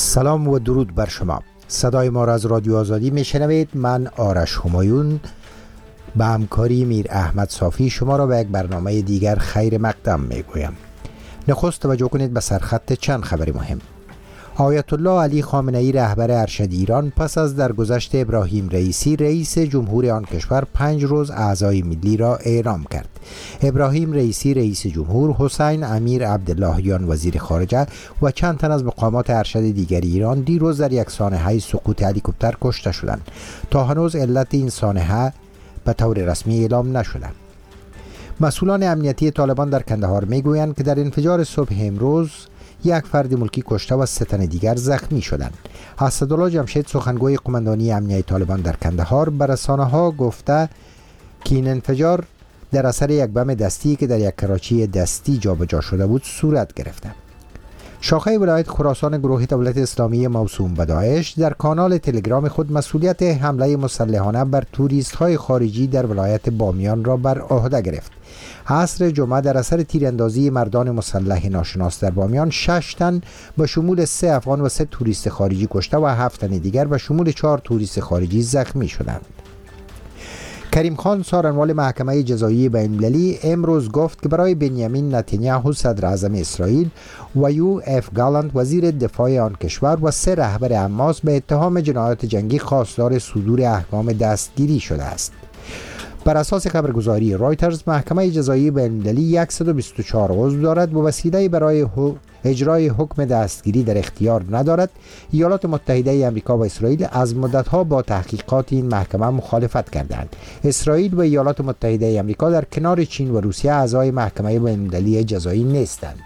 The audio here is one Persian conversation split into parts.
سلام و درود بر شما. صدای ما را از رادیو آزادی میشنوید. من آرش همایون به همکاری میر احمد صافی شما را به یک برنامه دیگر خیر مقدم میگویم. نخست توجه کنید به سرخط چند خبر مهم. آیت الله علی خامنه ای رهبر ارشد ایران پس از درگذشت ابراهیم رئیسی رئیس جمهور آن کشور 5 روز اعزای ملی را اعلام کرد. ابراهیم رئیسی رئیس جمهور، حسین امیر عبداللهیان وزیر خارجه و چند تن از مقامات ارشد دیگر ایران دیروز در یک سانحه سقوط هلیکوپتر کشته شدند. تا هنوز علت این سانحه به طور رسمی اعلام نشده. مسئولان امنیتی طالبان در کندهار میگویند که در انفجار صبح امروز یک فرد ملکی کشته و 3 تن دیگر زخمی شدند. اسدالله جمشید سخنگوی قماندانی امنیتی طالبان در کندهار به رسانه‌ها گفته که این انفجار در اثر یک بم دستی که در یک کراچی دستی جابجا شده بود صورت گرفته. شاخه ولایت خراسان گروه دولت اسلامی موسوم به داعش در کانال تلگرام خود مسئولیت حمله مسلحانه بر توریست‌های خارجی در ولایت بامیان را بر عهده گرفت. عصر جمعه در اثر تیراندازی مردان مسلح ناشناس در بامیان 6 تن به شمول 3 افغان و 3 توریست خارجی کشته و 7 تن دیگر به شمول 4 توریست خارجی زخمی شدند. کریم خان سارنوال محکمه جزایی بین‌المللی امروز گفت که برای بنیامین نتانیاهو صدر اعظم اسرائیل و یو اف گالانت وزیر دفاع آن کشور و 3 رهبر حماس به اتهام جنایات جنگی خواستار صدور احکام دستگیری شده است. بر اساس خبرگزاری رایترز محکمه جزایی بین‌المللی 124 عضو دارد و وسیله‌ای برای اجرای حکم دستگیری در اختیار ندارد. ایالات متحده آمریکا و اسرائیل از مدت‌ها با تحقیقات این محکمه مخالفت کردند. اسرائیل و ایالات متحده آمریکا در کنار چین و روسیه اعضای محکمه بین‌المللی جزایی نیستند.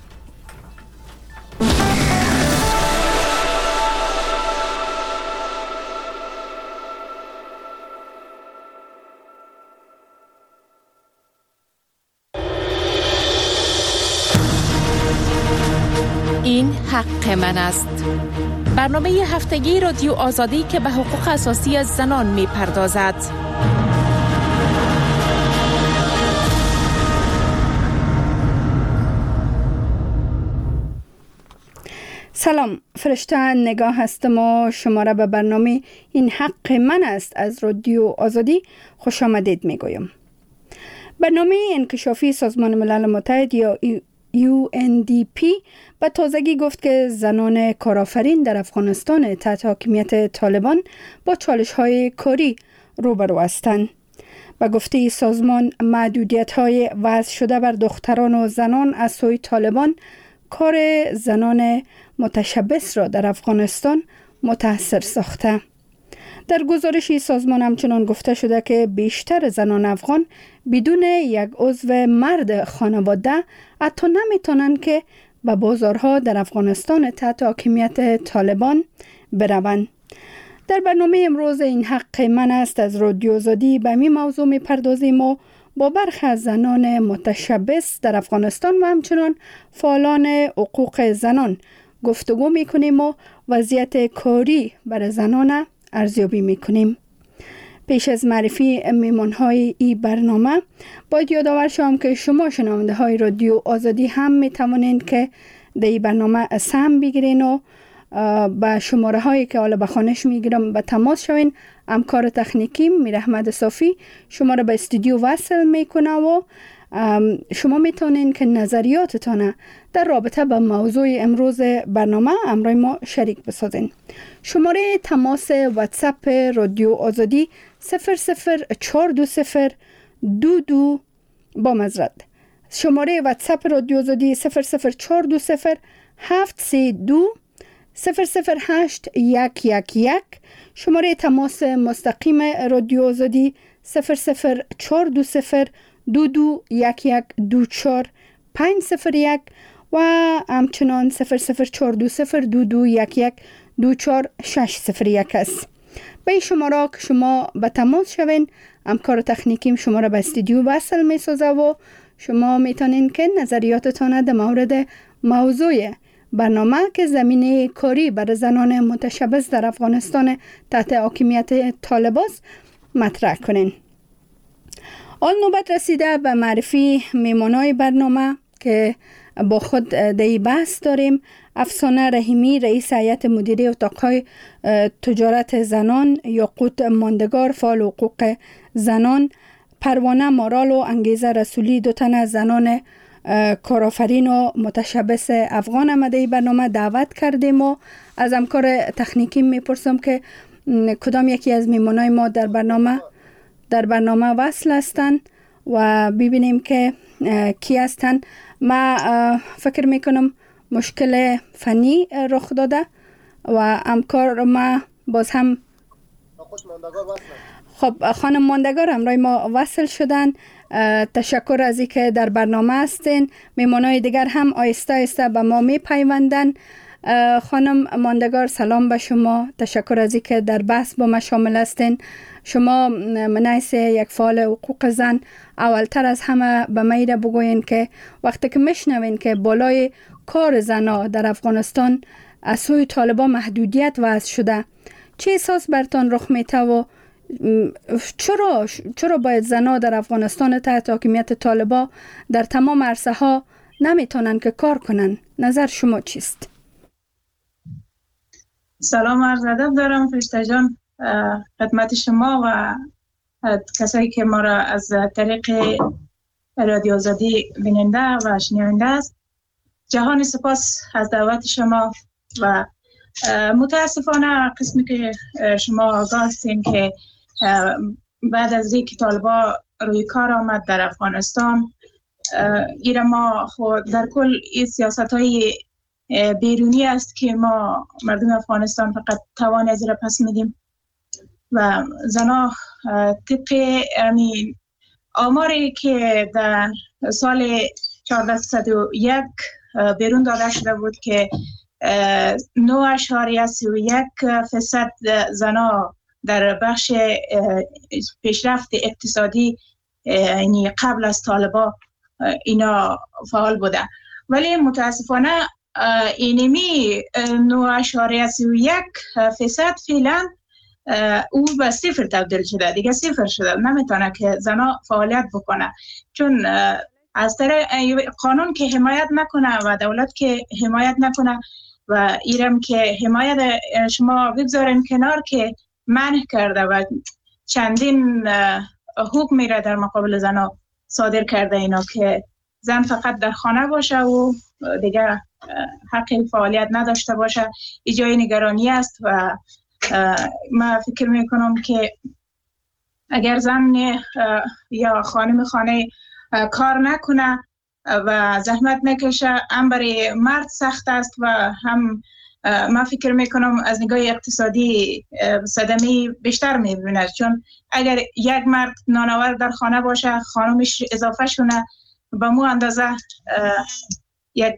این حق من است. برنامه هفتگی رادیو آزادی که به حقوق اساسی زنان می پردازد. سلام، فرشته نگاه هستم و شما را به برنامه این حق من است از رادیو آزادی خوش آمدید می گویم. برنامه انکشافی سازمان ملل متحد یا UNDP به تازگی گفت که زنان کارآفرین در افغانستان تحت حاکمیت طالبان با چالش‌های کاری روبرو هستند. به گفته سازمان محدودیت‌های وضع شده بر دختران و زنان از سوی طالبان کار زنان متشبث را در افغانستان متاثر ساخته. در گزارشی سازمان همچنان گفته شده که بیشتر زنان افغان بدون یک عضو مرد خانواده حتی نمیتونن که به بازارها در افغانستان تحت حاکمیت طالبان بروند. در برنامه امروز این حق من است از رادیو آزادی به این موضوع میپردازیم و با برخی از زنان متشبث در افغانستان و همچنان فعالان حقوق زنان گفتگو میکنیم و وضعیت کاری برای زنان ارزیابی میکنیم. پیش از معرفی میمانهای این برنامه باید یادآور شوم که شما شنونده های رادیو آزادی هم میتوانید که در این برنامه سهم بگیرین و با شماره هایی که حالا به خوانش میگیرم به تماس شوین. همکار تکنیکی میر احمد صافی شما را به استودیو وصل میکنه و شما میتونین که نظریاتتان در رابطه با موضوع امروز برنامه همراه ما شریک بسازین. شماره تماس واتساپ رادیو آزادی 00420 22 با مزرد. شماره واتساپ رادیو آزادی 00420 732 008 111. شماره تماس مستقیم رادیو آزادی 00420 22 1124 501 و همچنان 00420 22 1124 601 است. به این شماره که شما به تماس شوین همکار تکنیکیم شما را به استودیو وصل می سازه و شما میتونین که نظریاتتان در مورد موضوع برنامه که زمینه کاری برای زنان متشبث در افغانستان تحت حاکمیت طالبان مطرح کنین. آن نوبت رسیده به معرفی میمانای برنامه که با خود در بحث داریم. افسانه رحیمی رئیس هیئت مدیره اتاقهای تجارت زنان، یاقوت ماندگار فعال حقوق زنان، پروانه مارال و انگیزه رسولی 2 تن از زنان کارآفرین و متشبث افغان آمده برنامه دعوت کردیم و از همکار تکنیکی میپرسم که کدام یکی از میمانای ما در برنامه وصل هستند و ببینیم که کی هستند. ما فکر میکنم مشکل فنی رخ داده و همکار ما باز هم خب خانم ماندگار همراه ما وصل شدن. تشکر از اینکه در برنامه هستین. میمانای دیگر هم آیسته آیسته به ما میپیوندن. خانم ماندگار سلام به شما. تشکر از اینکه در بحث با ما شامل هستین. شما من حیث یک فعال حقوق زن اولتر از همه به ما ایره بگوین که وقتی که میشنوین که بالای کار زنها در افغانستان از سوی طالبان محدودیت وضع شده، چه احساس برتان رخ میته و چرا باید زنها در افغانستان تحت حاکمیت طالبان در تمام عرصه ها نمیتونن که کار کنن؟ نظر شما چیست؟ سلام عرض ادب دارم فرشته جان خدمت شما و کسایی که ما را از طریق رادیو آزادی بیننده و شنونده است. جهان سپاس از دعوت شما و متاسفانه قسمی که شما آگاه هستین که بعد از اینکه طالبان روی کار آمد در افغانستان، ایره ما خود در کل این سیاست های بیرونی است که ما مردم افغانستان فقط توان از را پس میدیم و زنها طبق آماری که در سال 1401 بیرون داده شده بود که 9.31% زنها در بخش پیشرفت اقتصادی یعنی قبل از طالبان اینا فعال بوده، ولی متاسفانه اینمی 9.31% فعلا او به صفر تبدیل شده، دیگه صفر شده، نمیتونه که زنها فعالیت بکنه چون از طریق قانون که حمایت نکنه و دولت که حمایت نکنه و ایرم که حمایت شما بگذارین کنار که منع کرده و چندین حکم میره در مقابل زنها صادر کرده اینا که زن فقط در خانه باشه و دیگه حق فعالیت نداشته باشه. ایجای نگرانی است و من فکر میکنم که اگر زن یا خانم خانه کار نکنه و زحمت نکشه، هم برای مرد سخت است و هم من فکر میکنم از نگاه اقتصادی صدمه بیشتر میبیند، چون اگر یک مرد نانآور در خانه باشه خانمش اضافه شونه به مو اندازه یک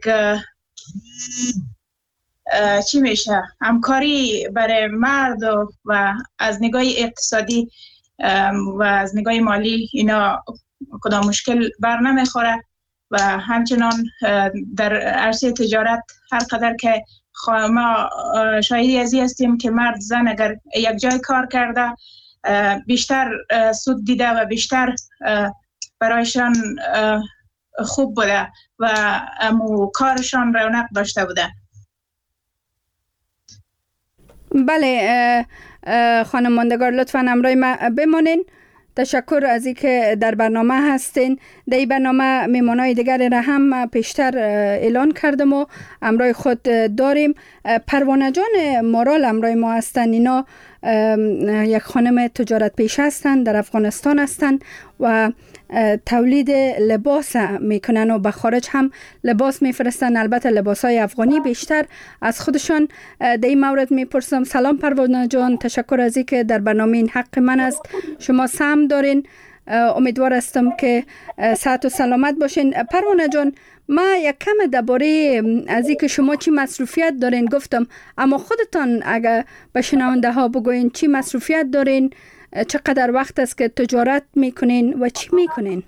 چی میشه همکاری برای مرد و از نگاه اقتصادی و از نگاه مالی اینا کدام مشکل بر نمیخوره و همچنان در عرصه تجارت هر قدر که ما شاهدی ازی هستیم که مرد زن اگر یک جای کار کرده بیشتر سود دیده و بیشتر برایشان خوب بوده و کارشان رونق داشته بوده. بله خانم ماندگار لطفاً همراه ما بمانین. تشکر از اینکه در برنامه هستین. در این برنامه میمانای دیگر را هم پیشتر اعلان کردم و همراه خود داریم. پروانه جان مارال همراه ما هستن. اینا یک خانم تجارت پیشه هستن، در افغانستان هستن و تولید لباس میکنن و به خارج هم لباس میفرستن، البته لباس های افغانی بیشتر. از خودشان در این مورد میپرسم. سلام پروانه جان، تشکر از اینکه در برنامه این حق من است شما سهم دارین. امیدوار هستم که صحت و سلامت باشین. پروانه جان، ما یک کم درباره از اینکه شما چی مصروفیت دارین گفتم، اما خودتان اگر به شنونده ها بگوین چی مصروفیت دارین، چقدر وقت است که تجارت میکنین و چی میکنین؟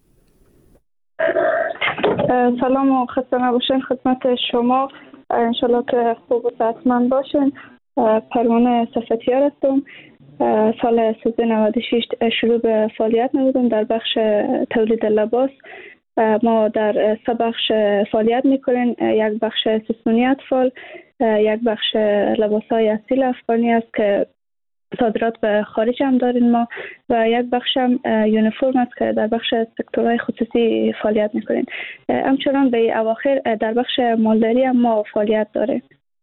سلام و خسته نباشین خدمت شما. انشالله که خوب و صحتمند باشین. پروانه صفتیار هستم. سال 1396 شروع به فعالیت نمودم در بخش تولید لباس ما در سه بخش فعالیت میکنیم. یک بخش سیستمونی اطفال، یک بخش لباسهای اصیل افغانی است که صادرات به خارج هم داریم ما، و یک بخش هم یونیفرم است که در بخش سکتورهای خصوصی فعالیت میکنیم. همچنان به اواخر در بخش مالداری هم ما فعالیت داریم.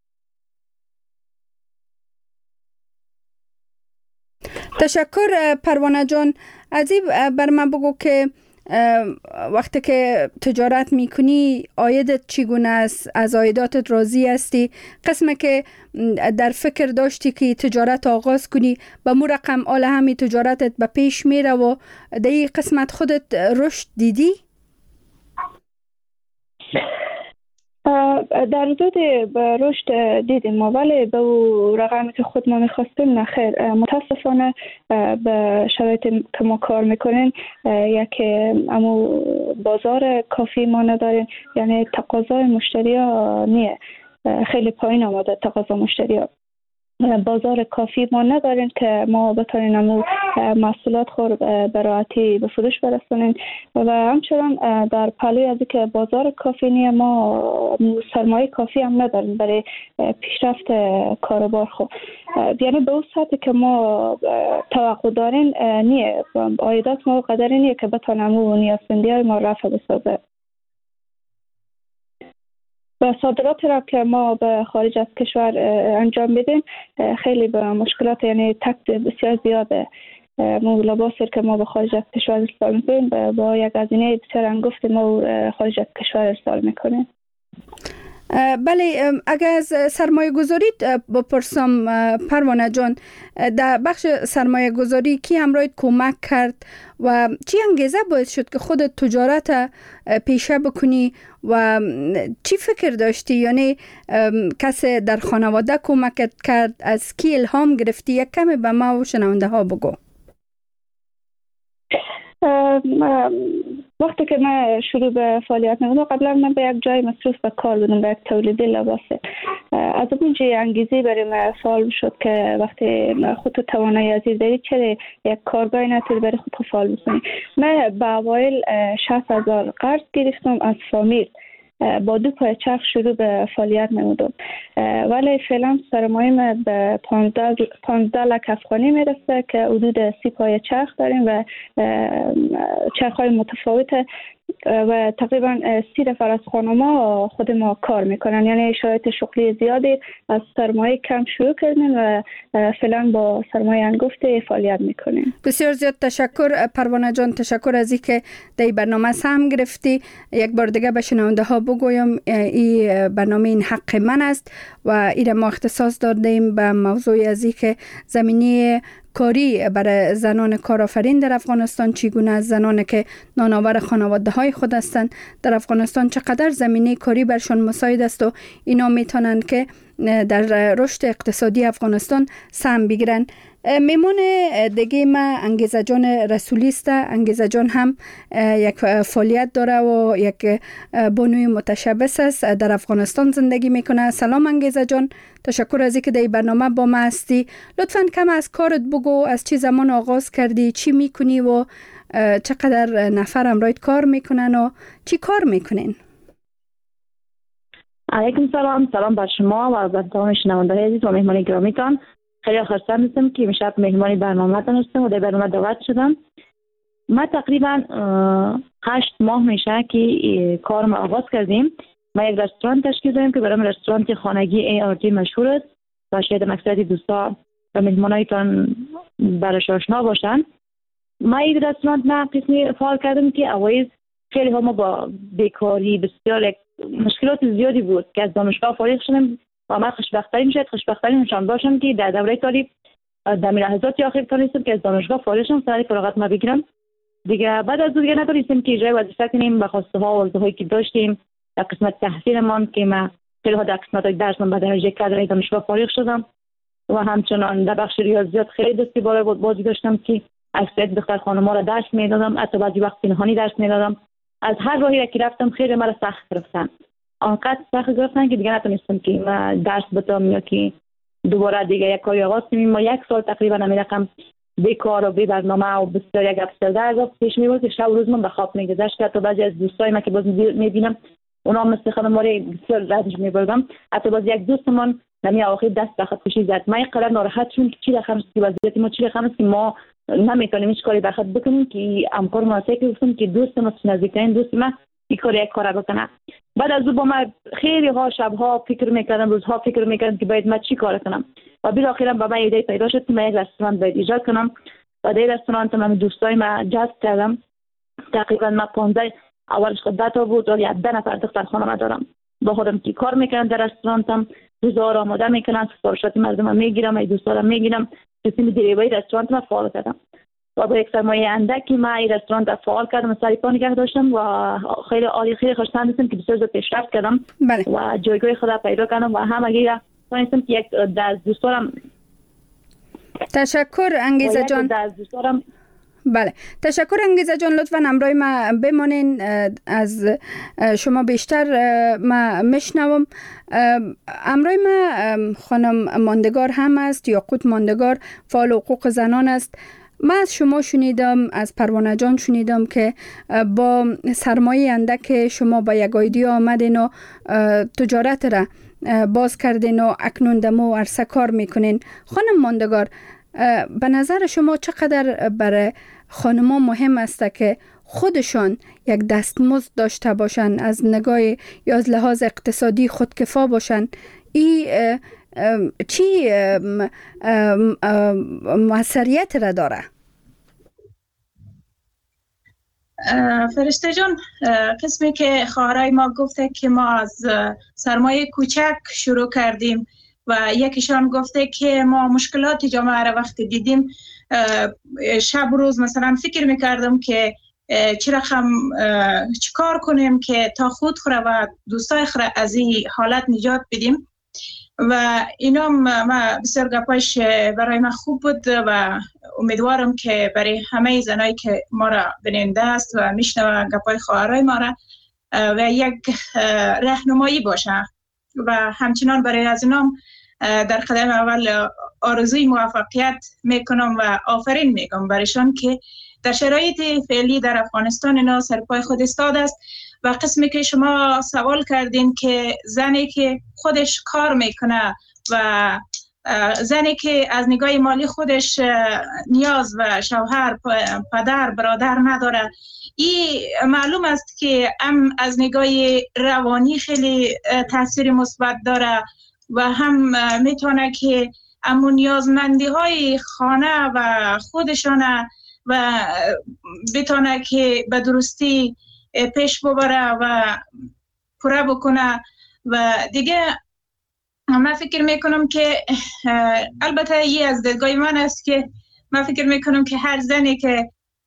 تشکر پروانه جان. از این بر من بگو که وقتی که تجارت میکنی عایدت چگونه است؟ از عایداتت راضی هستی؟ قسمه که در فکر داشتی که تجارت آغاز کنی به مو رقم آل همی تجارتت به پیش میره و در این قسمت خودت رشد دیدی؟ در حدود رشد دیدیم ما، ولی به رقمی که خود ما میخواستیم نخیر. متاسفانه به شرایطی که ما کار میکنیم یک امو بازار کافی ما نداریم، یعنی تقاضای مشتری ها نیه، خیلی پایین آمده تقاضا مشتری ها. بازار کافی ما نداریم که ما بتونیم امو محصولات خور به راحتی به فروش برسونیم، و همچنان در پلوی از که بازار کافی نیه ما سرمایه کافی هم نداریم برای پیشرفت کاروبار خود. یعنی به اون سطحی که ما توقع داریم نیه، عایدات ما قدری نیه که بتونیم امو نیازمندی های ما رفع بسازه. و صادرات را که ما به خارج از کشور انجام میدیم خیلی به مشکلات، یعنی تکت بسیار زیاده. لباسی که ما به خارج از کشور ارسال میکنیم با یک هزینه بسیار انگفت ما خارج از کشور ارسال میکنیم. بله، اگر از سرمایه گذاری بپرسم پروانه جان، در بخش سرمایه گذاری کی همراهت کمک کرد و چی انگیزه باعث شد که خودت تجارت پیشه بکنی و چی فکر داشتی؟ یعنی کسی در خانواده کمکت کرد؟ از کی الهام گرفتی؟ یک کمی به ما و شنونده ها بگو. وقتی که من شروع به فعالیت نمودم، قبلا من به یک جای مصروف به کار بودم، به یک تولیدی لباسه. از اونجا انگیزی برای من فعال شد که وقتی خود توانایی ازی داری چرا یک کارگاهی نتونی برای خود فعال بکنی. من به اوایل 60,000 قرض گرفتم از فامیل، با 2 پای چرخ شروع به فعالیت نمودم، ولی فعلا سرمایه به 15 لک افغانی میرسه که حدود 30 پای چرخ داریم و چرخ های متفاوته و تقریبا 30 نفر از خانما خود ما کار میکنن. یعنی شرایط شغلی زیادی، از سرمایه کم شروع کردیم و فعلا با سرمایه انگفت فعالیت میکنیم. بسیار زیاد تشکر پروانه جان، تشکر از اینکه در برنامه سهم گرفتی. یک بار دیگه به شنونده ها بگویم این برنامه این حق من است و این ما اختصاص دادیم به موضوع از اینکه زمینه کاری برای زنان کارآفرین در افغانستان چگونه است، زنانی که نانآور خانواده های خود هستند در افغانستان چقدر زمینه کاری برشان مساعد است و اینا میتونند که در رشد اقتصادی افغانستان سهم بگیرن. میمون دیگه ما انگیزه جان رسولی است. انگیزه جان هم یک فعالیت داره و یک بانوی متشبث است، در افغانستان زندگی میکنه. سلام انگیزه جان، تشکر از اینکه در برنامه با ما هستی. لطفاً کم از کارت بگو، از چه زمان آغاز کردی، چی میکنی و چقدر نفر همراهت کار میکنن و چی کار میکنین؟ علیکم سلام بر شما و بر تمام شنونده‌های عزیز و مهمان گرامیتان. خیلی خرسند هستم که امشب مهمان برنامه هستم و در برنامه دعوت شدم. ما تقریبا 8 ماه میشه که کارم آغاز کردیم. ما یک رستوران تشکیل دادیم که برام رستوران خانگی ART مشهور است و شاید اکثر دوستا و مهمانایتان برایش آشنا باشند. ما این رستوران نه قسمی فعال کردیم که اوایل خیلی ها ما با بیکاری بسیار مشکلات زیادی بود که از دانشگاه فارغ شدیم و من خوشبخت‌ترین نشان باشم که در دوره تعلیم در لحظات آخر تونستم که از دانشگاه فارغ شدم، سر فراغت ما بگیرم دیگه. بعد از دیگه نتونستیم که اجرای وظیفه کنیم به خواسته ها و آرزوهایی که داشتیم در قسمت تحصیلمان که ما خیلی ها در قسمت درسم به درجه کادر دانشگاه فارغ شدم و همچنان در بخش ریاضیات خیلی دستی بالا بازی داشتم که اکثریت دختر خانم‌ها را درس میدادم، حتی بعضی وقت پنهانی درس میدادم. از هر راهی که رفتم خیلی مرا سخت گرفتن، آنقدر سخت گرفتن که دیگه نتونستم که من درس بتم یا که دوباره دیگه یک کاری آغاز کنیم. ما 1 سال تقریبا همین رقم بیکار و بی برنامه و بسیار یک افسرده از پیش می بود که شب و روز من به خواب میگذشت که حتی بعضی از دوستای من که باز میبینم اونا مثل خانم ماری بسیار رنج میبردم. حتی باز یک دوستمان نمی آخر دست به خودکشی زد. من قدر ناراحت شدم که چی رقم است که وضعیت ما چی رقم است که ما نمیتونیم هیچ کاری بخاطر بکنیم که همکار مناسب که گفتم که دوست ما نزدیکترین دوست ما یک کار بکنه. بعد از اون با من خیلی ها شبها فکر میکردم، روزها فکر میکردم که باید من چی کار کنم و بالاخره با من ایده پیدا شد که من یک رستوران باید ایجاد کنم و در رستوران من دوستای من جذب کردم. تقریبا من 15 اولش خود 10 تا بود ولی 10 نفر دختر خانم دارم با خودم که کار میکنم در رستورانم، روزا را آماده میکنم، سفارشات مردم میگیرم، ای دوستا را میگیرم، قسم دریوری رستوران ما فعال کردم و با یک سرمایه اندکی من این رستوران را فعال کردم، سری پا نگه داشتم و خیلی عالی خیلی خوشحال هستم که بسیار زود پیشرفت کردم و جایگاه خود پیدا کردم و همگی تونستم که یک از دوستارم. تشکر انگیزه جان. بله تشکر انگیزه جان، لطفا همراه ما بمانین، از شما بیشتر ما میشنوم. همراه ما خانم ماندگار هم است، یاقوت ماندگار، فعال حقوق زنان است. من از شما شنیدم، از پروانه جان شنیدم که با سرمایه اندک شما با یک ایده آمدین و تجارت را باز کردین و اکنون دمو عرصه کار میکنین. خانم ماندگار، به نظر شما چقدر برای خانما مهم است که خودشان یک دستمزد داشته باشند، از نگاه یا از لحاظ اقتصادی خودکفا باشند؟ این چی موثریت را داره؟ فرشته جان، قسمی که خواهرای ما گفته که ما از سرمایه کوچک شروع کردیم و یکیشان گفته که ما مشکلات جامعه را وقتی دیدیم شب روز مثلا فکر میکردم که چی رقم چیکار کنیم که تا خود خوره و دوستای خوره از این حالت نجات بدیم. و اینا ما بسیار گپایش برای من خوب بود و امیدوارم که برای همه زنایی که ما را بیننده است و میشنوه گپای خواهرای ما را و یک راهنمایی باشه و همچنان برای از اینام در قدم اول آرزوی موفقیت میکنم و آفرین میگم برایشان که در شرایط فعلی در افغانستان اینا سرپای خود استاد است. و قسمی که شما سوال کردین که زنی که خودش کار میکنه و زنی که از نگاه مالی خودش نیاز و شوهر، پدر، برادر نداره، این معلوم است که هم از نگاه روانی خیلی تاثیر مثبت داره و هم میتونه که امون نیازمندی های خانه و خودشانه و بتونه که به درستی پیش ببره و پوره بکنه. و دیگه من فکر میکنم که البته این از دیدگاه من است که من فکر میکنم که هر زنی که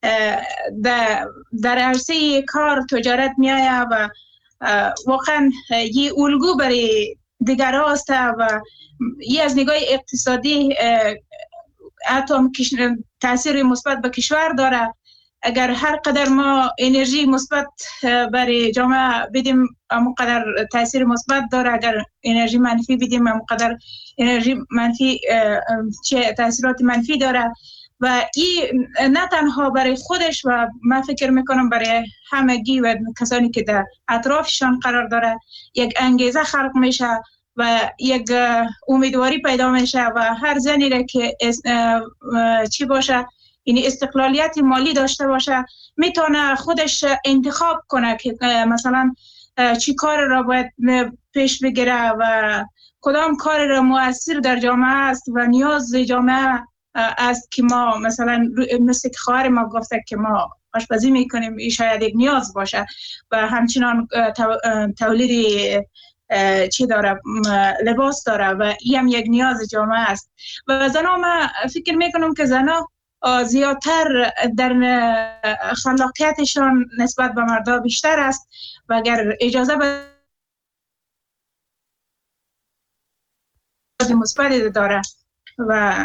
در عرصه کار تجارت میایه و واقعا یه الگو برای دیگر هاست و یه از نگاه اقتصادی حتی تاثیر مثبت به کشور داره. اگر هر قدر ما انرژی مثبت برای جامعه بدیم همونقدر تاثیر مثبت داره، اگر انرژی منفی بدیم همونقدر انرژی منفی تاثیرات منفی داره. و این نه تنها برای خودش و من فکر میکنم برای همگی و کسانی که در اطرافشان قرار داره یک انگیزه خلق میشه و یک امیدواری پیدا میشه و هر زنی را که چی باشه، یعنی استقلالیت مالی داشته باشه، میتونه خودش انتخاب کنه که مثلا چی کار را باید پیش بگیره و کدام کار را مؤثر در جامعه است و نیاز جامعه است که ما مثلا مثل که خواهر ما گفته که ما آشپزی میکنیم، این شاید یک نیاز باشه و همچنان تولید چی داره، لباس داره و این هم یک نیاز جامعه است. و زنها ما فکر میکنم که زنها زیادتر در خلاقیتشان نسبت به مردا بیشتر است و اگر اجازه مثبت داره. و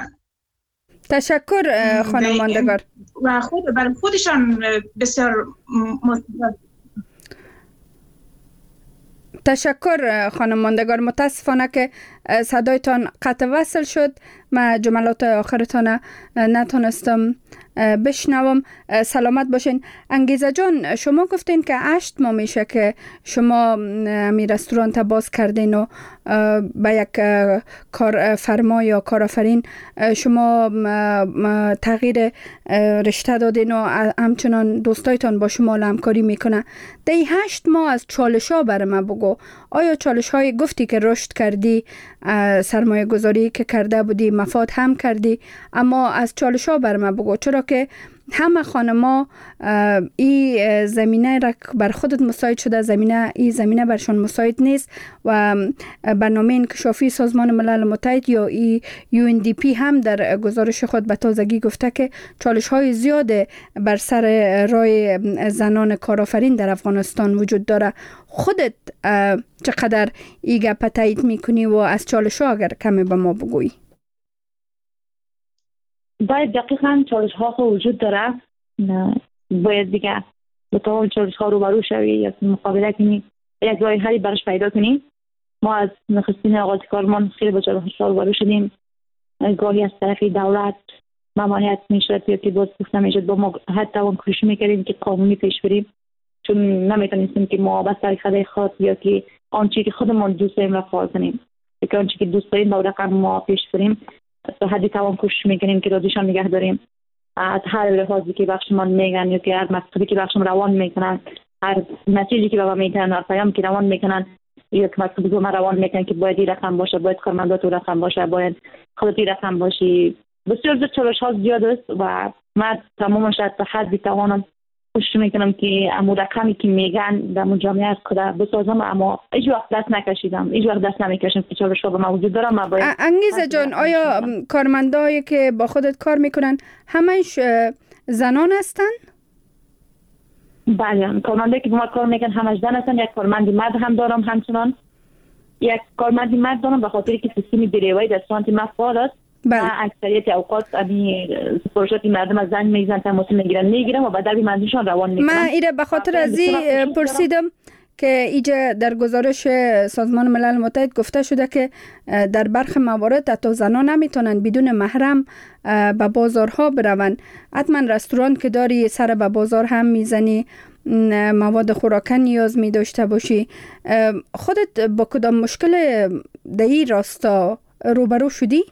تشکر خانم ماندگار. و برای خودشان بسیار مثبت. تشکر خانم ماندگار. متاسفانه که صدایتان قطع وصل شد. من جملات آخرتان نتونستم بشنوم. سلامت باشین. انگیزه جان، شما گفتین که 8 ماه میشه که شما می رستوران تا باز کردین و به یک کارفرما یا کارآفرین شما تغییر رشته دادین و همچنان دوستایتان با شما همکاری میکنه. در 8 ماه از چالش ها برای من بگو. آیا چالش های گفتی که رشد کردی، سرمایه گذاری که کرده بودی، مفاد هم کردی، اما از چالش ها برای من بگو، چرا که همه خانما این زمینه را بر خودت مساعد شده، این زمینه برشان مساعد نیست و برنامه انکشافی سازمان ملل متحد یا UNDP هم در گزارش خود به تازگی گفته که چالش های زیاد بر سر راه زنان کارآفرین در افغانستان وجود داره. خودت چقدر این گپ تایید میکنی و از چالش ها اگر کمی به ما بگویی؟ باید دقیقاً چالش ها وجود داره. باید دیگه با تمام چالش ها روبرو شوی یا مقابله کنی، یک راه حلی برش پیدا کنی. ما از نخستین آغاز کارمان خیلی با چالش ها روبرو شدیم. گاهی از طرف دولت ممانعت میشد یا که باز گفته میشد، با ما حتی اون کوشش میکردیم که قانونی پیش بریم، چون نمیتونستیم که ما بس طریقه خاص یا که آنچه که خودمون دوست داریم را فعال کنیم، که آنچه که دوست داریم با رقم ما پیش بریم. تا حدی توان کوشش میکنیم که راضیشان نگه داریم. از هر لحاظی که بخشمان میگن یا که هر مقصدی که بخشم روان میکنن، هر مسیجی که بابا میکنن، هر پیام که روان میکنن، یک مقصدی که ما روان میکنن که باید این رقم باشه، باید کارمندات رقم باشه، باید خودت رقم باشی. بسیار زیاد چالش ها زیاد است و من تمامش تا حدی توانم کوشش میکنم که امو رقمی که میگن در جامعه از خدا بسازم، اما هیچ وقت دست نکشیدم، هیچ وقت دست نمیکشم که چالش ها به ما وجود دارم. انگیزه جان، آیا کارمندایی که با خودت کار میکنن همش زنان هستن؟ بله، کارمندایی که با ما کار میکنن همش زن هستن. یک کارمندی مرد هم دارم، همچنان یک کارمندی مرد دارم به خاطر که سیستم بیروی در سانت ما فعال است. اکثریت اوقات امی سپورشاتی مردم از زن میزن تماس میگیرن و بعد در منزلشان روان میکنن. من ایره به خاطر از این پرسیدم که ایجا در گزارش سازمان ملل متحد گفته شده که در برخی موارد حتی زنان نمیتونن بدون محرم به بازارها برون. حتما رستوران که داری سر به بازار هم میزنی، مواد خوراکه نیاز می داشته باشی. خودت با کدام مشکل در این راستا روبرو شدی؟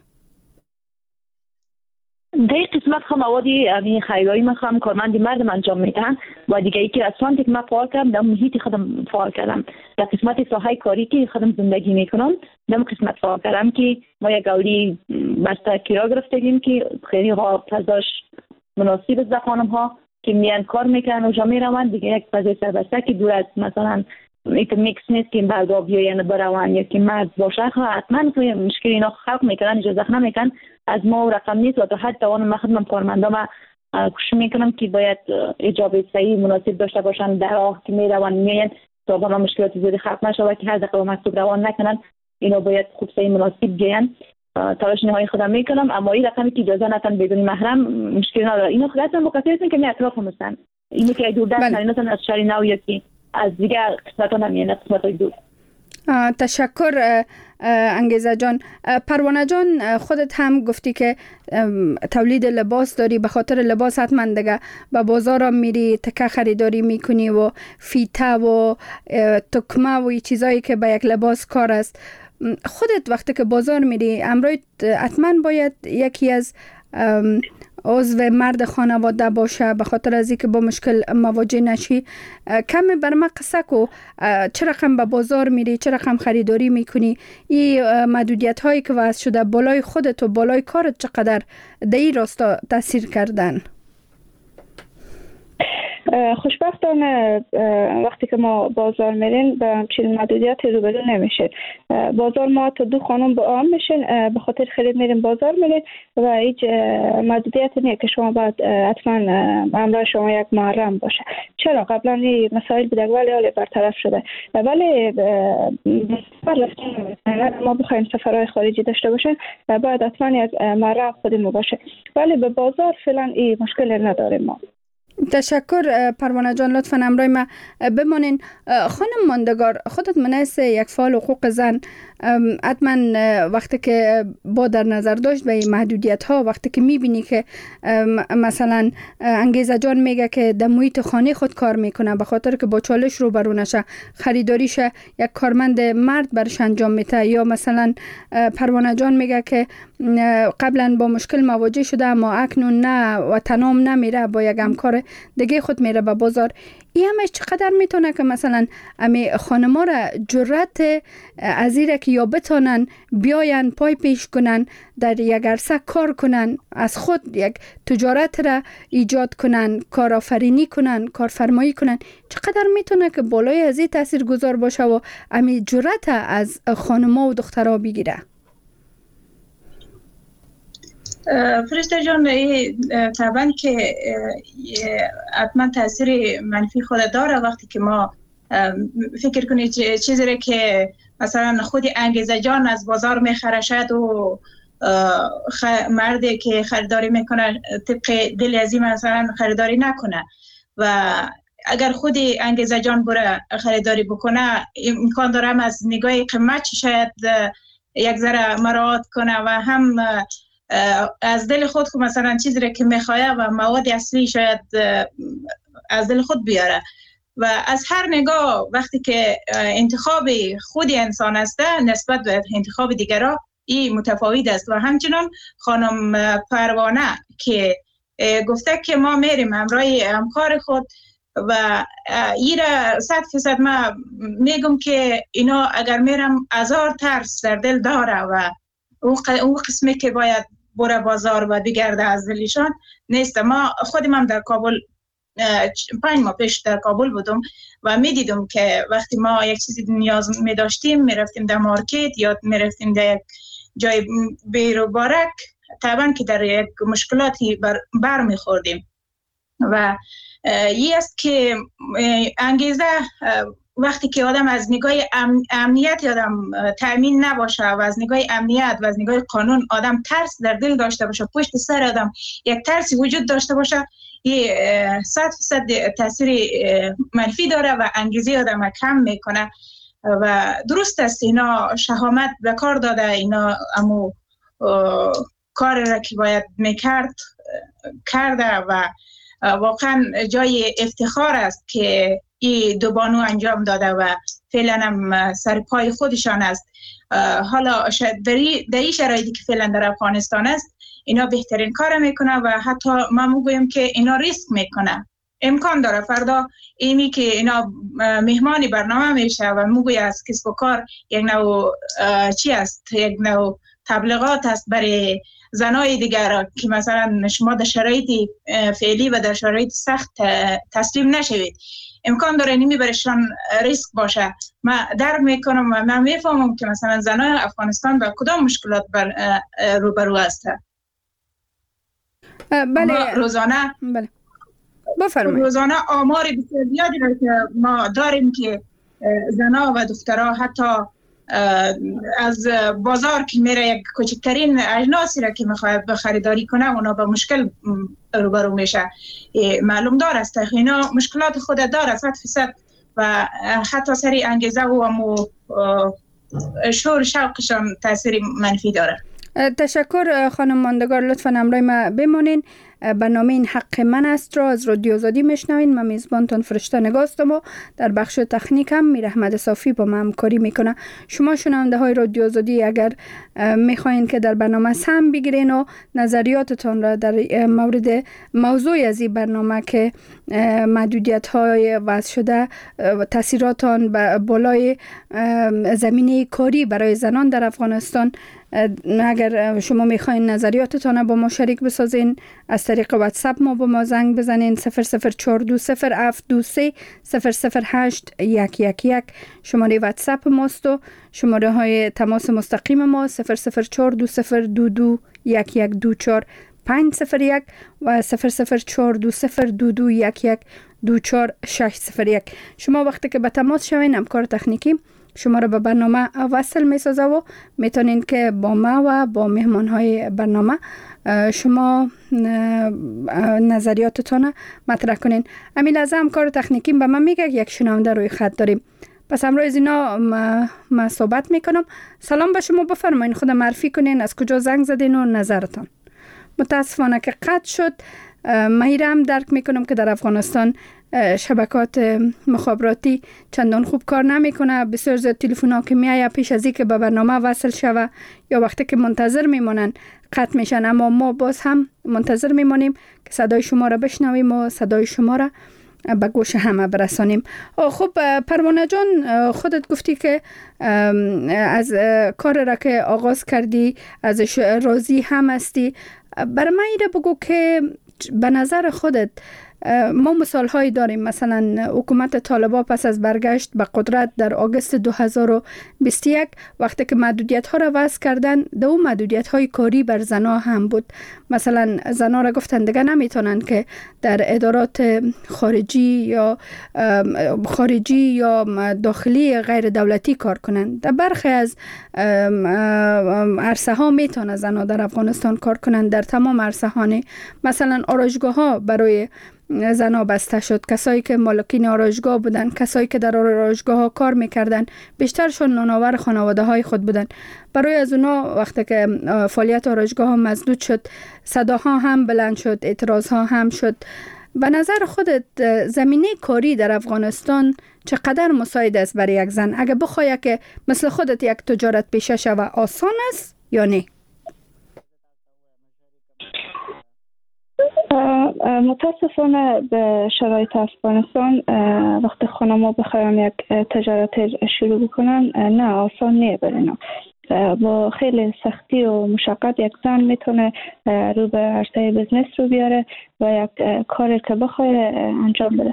در این قسمت هم موادی خیلی هم کارمندی مردم انجام میدن و دیگه ای که رستورانتی که من فعال کردم در محیط خودم فعال کردم. در قسمت ساحه کاری که خودم زندگی میکنم در قسمت فعال کردم که ما یک گولی بسته کرا گرفتیم که خیلی ها پزاش مناسب است. خانم ها که میان کار میکنن و جا میرون دیگه یک پزای سربسته که دور از مثلا ایت میکس نیست که برگا بیاین برون یا که مرد باشه، حتما توی مشکل اینا خلق میکنن، اجازه نمیکنن از ما رقم نیست و تا حد توان من خدمت کارمندان کوشش میکنم که باید اجابه صحیح مناسب داشته باشن در راه که میرون میاین تا با مشکلات زیادی خلق نشه و که هر دقیقه مکتوب روان نکنن. اینا باید خوب صحیح مناسب بیان. تلاش نهایی خودم میکنم، اما این رقمی که اجازه ندن بدون محرم مشکل نداره. اینو خودتون مقصرتون که می اطراف هستن، اینی که دور دست نرینتون از شهر نو یکی از دیگر قسمت ها نمیان قسمت های دور. تشکر انگیزه جان. پروانه جان، خودت هم گفتی که تولید لباس داری، به خاطر لباس حتما دیگه به بازار میری تکه خریداری میکنی و فیته و تکمه و چیزایی که به یک لباس کار است. خودت وقتی که بازار میری امروز حتما باید یکی از عضو مرد خانواده باشه به خاطر از اینکه با مشکل مواجه نشی. کمی بر ما قصه کو، چه رقم به بازار میری، چه رقم خریداری میکنی، این محدودیت هایی که وضع شده بالای خودت و بالای کارت چقدر در این راستا تاثیر کردن؟ خوشبختانه وقتی که ما بازار میرین به همچین محدودیت روبرو نمیشه. بازار ما تا 2 خانم به عام میشین، به خاطر خرید میرین بازار میرین و هیچ محدودیت نیست که شما باید حتما همراه شما یک محرم باشه. چرا قبلا این مسائل بوده ولی حالا برطرف شده. ولی ما بخوایم سفرهای خارجی داشته باشین باید حتما یک محرم خودمون باشه، ولی به بازار فعلا این مشکل نداریم ما. تشکر پروانه جان، لطفاً همراه ما بمانین. خانم ماندگار، خودت منیس یک فعال حقوق زن حتما وقتی که با در نظر داشت به محدودیت ها، وقتی که میبینی که مثلا انگیزه جان میگه که در محیط خانه خود کار میکنه به خاطر که با چالش روبرو نشه، خریداریش یک کارمند مرد برش انجام میده، یا مثلا پروانه جان میگه که قبلا با مشکل مواجه شده اما اکنون نه و تنام نمیره، با یک همکار دیگه خود میره به بازار. این همش چقدر میتونه که مثلا امی خانما را جرأت از ایره که یا بتانن بیاین پای پیش کنن در یک عرصه کار کنن، از خود یک تجارت را ایجاد کنن، کارآفرینی کنن، کارفرمایی کنن، چقدر میتونه که بالای از این تاثیر گذار باشه و امی جرأت از خانما و دخترها بگیره؟ فرشته جان، طبعا که حتما تاثیر منفی خود داره وقتی که ما فکر کنید چیزی که مثلا خود انگیزه جان از بازار میخره شد و مردی که خریداری میکنه طبق دل ازی مثلا خریداری نکنه، و اگر خود انگیزه جان بره خریداری بکنه امکان داره هم از نگاه قیمت شاید یک ذره مراعات کنه و هم از دل خود مثلا چیزی را که میخواه و مواد اصلی شاید از دل خود بیاره. و از هر نگاه وقتی که انتخاب خود انسان است نسبت به انتخاب دیگران این متفاوت است. و همچنان خانم پروانه که گفته که ما میریم همراه همکار خود و ایره 100% ما میگم که اینا اگر میرم 1000 ترس در دل داره و اون قسمی که باید بره بازار و بگرده از دلشان نیست. ما خودم هم در کابل 5 ماه پیش در کابل بودم و میدیدم که وقتی ما یک چیزی نیاز می داشتیم میرفتیم در مارکت یا میرفتیم در یک جای بیروبارک، طبعا که در یک مشکلاتی بر میخوردیم. و این است که انگیزه وقتی که آدم از نگاه امنیت آدم تأمین نباشه و از نگاه امنیت و از نگاه قانون آدم ترس در دل داشته باشه، پشت سر آدم یک ترسی وجود داشته باشه، یه 100% تاثیر منفی داره و انگیزه آدم کم میکنه. و درست است اینا شهامت به کار داده، اینا امو کار را که باید میکرد کرده و واقعا جای افتخار است که این دو بانو انجام داده و فعلا هم سر پای خودشان است. حالا در این شرایطی که فعلا در افغانستان است اینا بهترین کار میکنه و حتی من میگویم که اینا ریسک میکنه. امکان داره فردا ایمی که اینا مهمانی برنامه میشه و میگوی از کسب و کار یک نوع چی است، یک نوع تبلیغات است برای زنای دیگر که مثلا شما در شرایط فعلی و در شرایط سخت تسلیم نشوید. امکان داره نیمی برشان ریسک باشه. من درک میکنم و من میفهمم که مثلا زنای افغانستان با کدام مشکلات روبرو هستند. بله روزانه بفرمایید. روزانه آمار بسیار زیادی را که ما داریم که زنا و دخترها حتی از بازار که میره یک کوچکترین اجناسی را که میخواد خریداری کنه اونا با مشکل روبرو میشه. معلوم دار است اینا مشکلات خود داره 100% و حتی سری انگیزه و شور شوقشان تاثیر منفی داره. تشکر خانم ماندگار، لطفا همراه ما بمانین. برنامه این حق من است را از رادیو آزادی میشنوین. من میزبانتون فرشته نگاه هستم و در بخش تکنیک هم میر احمد صافی با من همکاری میکنه. شما شنونده های رادیو آزادی اگر میخواین که در برنامه سهم بگیرین و نظریاتتان را در مورد موضوع از این برنامه که محدودیت های وضع شده تاثیراتان بالای زمینه کاری برای زنان در افغانستان، اگر شما میخواین نظریاتتان با ما شریک بسازین از طریق واتساپ ما با ما زنگ بزنین 0042072300811 شماره واتساپ ماست و شماره های تماس مستقیم ما 00420221124 501 و 00420221124 601. شما وقتی که به تماس شوین همکار تکنیکی شما را به برنامه وصل میسازه و میتونین که با ما و با مهمان های برنامه شما نظریاتتان مطرح کنین. همین لحظه همکار تکنیکی به من میگه یک شنونده روی خط داریم. پس امروز از اینا ما صحبت میکنم. سلام به شما، بفرمایین خود معرفی کنین، از کجا زنگ زدین و نظرتان. متاسفانه که قطع شد. من هم درک میکنم که در افغانستان شبکات مخابراتی چندان خوب کار نمیکنه. بسیار زیاد تلفن ها که میایه پیش از اینکه به برنامه وصل شوه یا وقتی که منتظر میمونن قطع میشن، اما ما باز هم منتظر میمونیم که صدای شما را بشنویم و صدای شما را به گوش همه برسانیم. خب پروانه جان، خودت گفتی که از کار را که آغاز کردی ازش راضی هم هستی. برای من ایده بگو که به نظر خودت ما مثال هایی داریم، مثلا حکومت طالبان پس از برگشت به قدرت در آگوست 2021 وقتی که محدودیت ها را وضع کردن، دو محدودیت های کاری بر زنها هم بود. مثلا زنها را گفتن دیگه نمیتونن که در ادارات خارجی یا داخلی غیر دولتی کار کنن. در برخی از عرصه ها میتونن زنها در افغانستان کار کنن، در تمام عرصه ها نه. مثلا آرایشگاه ها برای زنها بسته شد. کسایی که مالکین آرایشگاه بودن، کسایی که در آرایشگاه ها کار میکردن، بیشترشون نانآور خانواده های خود بودن. برای از اونا وقتی که فعالیت آرایشگاه ها مسدود شد، صداها هم بلند شد، اعتراض ها هم شد. به نظر خودت زمینه کاری در افغانستان چقدر مساعد است برای یک زن؟ اگه بخوای که مثل خودت یک تجارت پیشه شوه، آسان است یا نه؟ متاسفانه به شرایط افغانستان وقتی خانم‌ها بخواین یک تجارت شروع بکنن نه آسان نیه برای با خیلی سختی و مشقت یک زن میتونه رو به عرصه بزنس رو بیاره و یک کاری که بخواد انجام بده.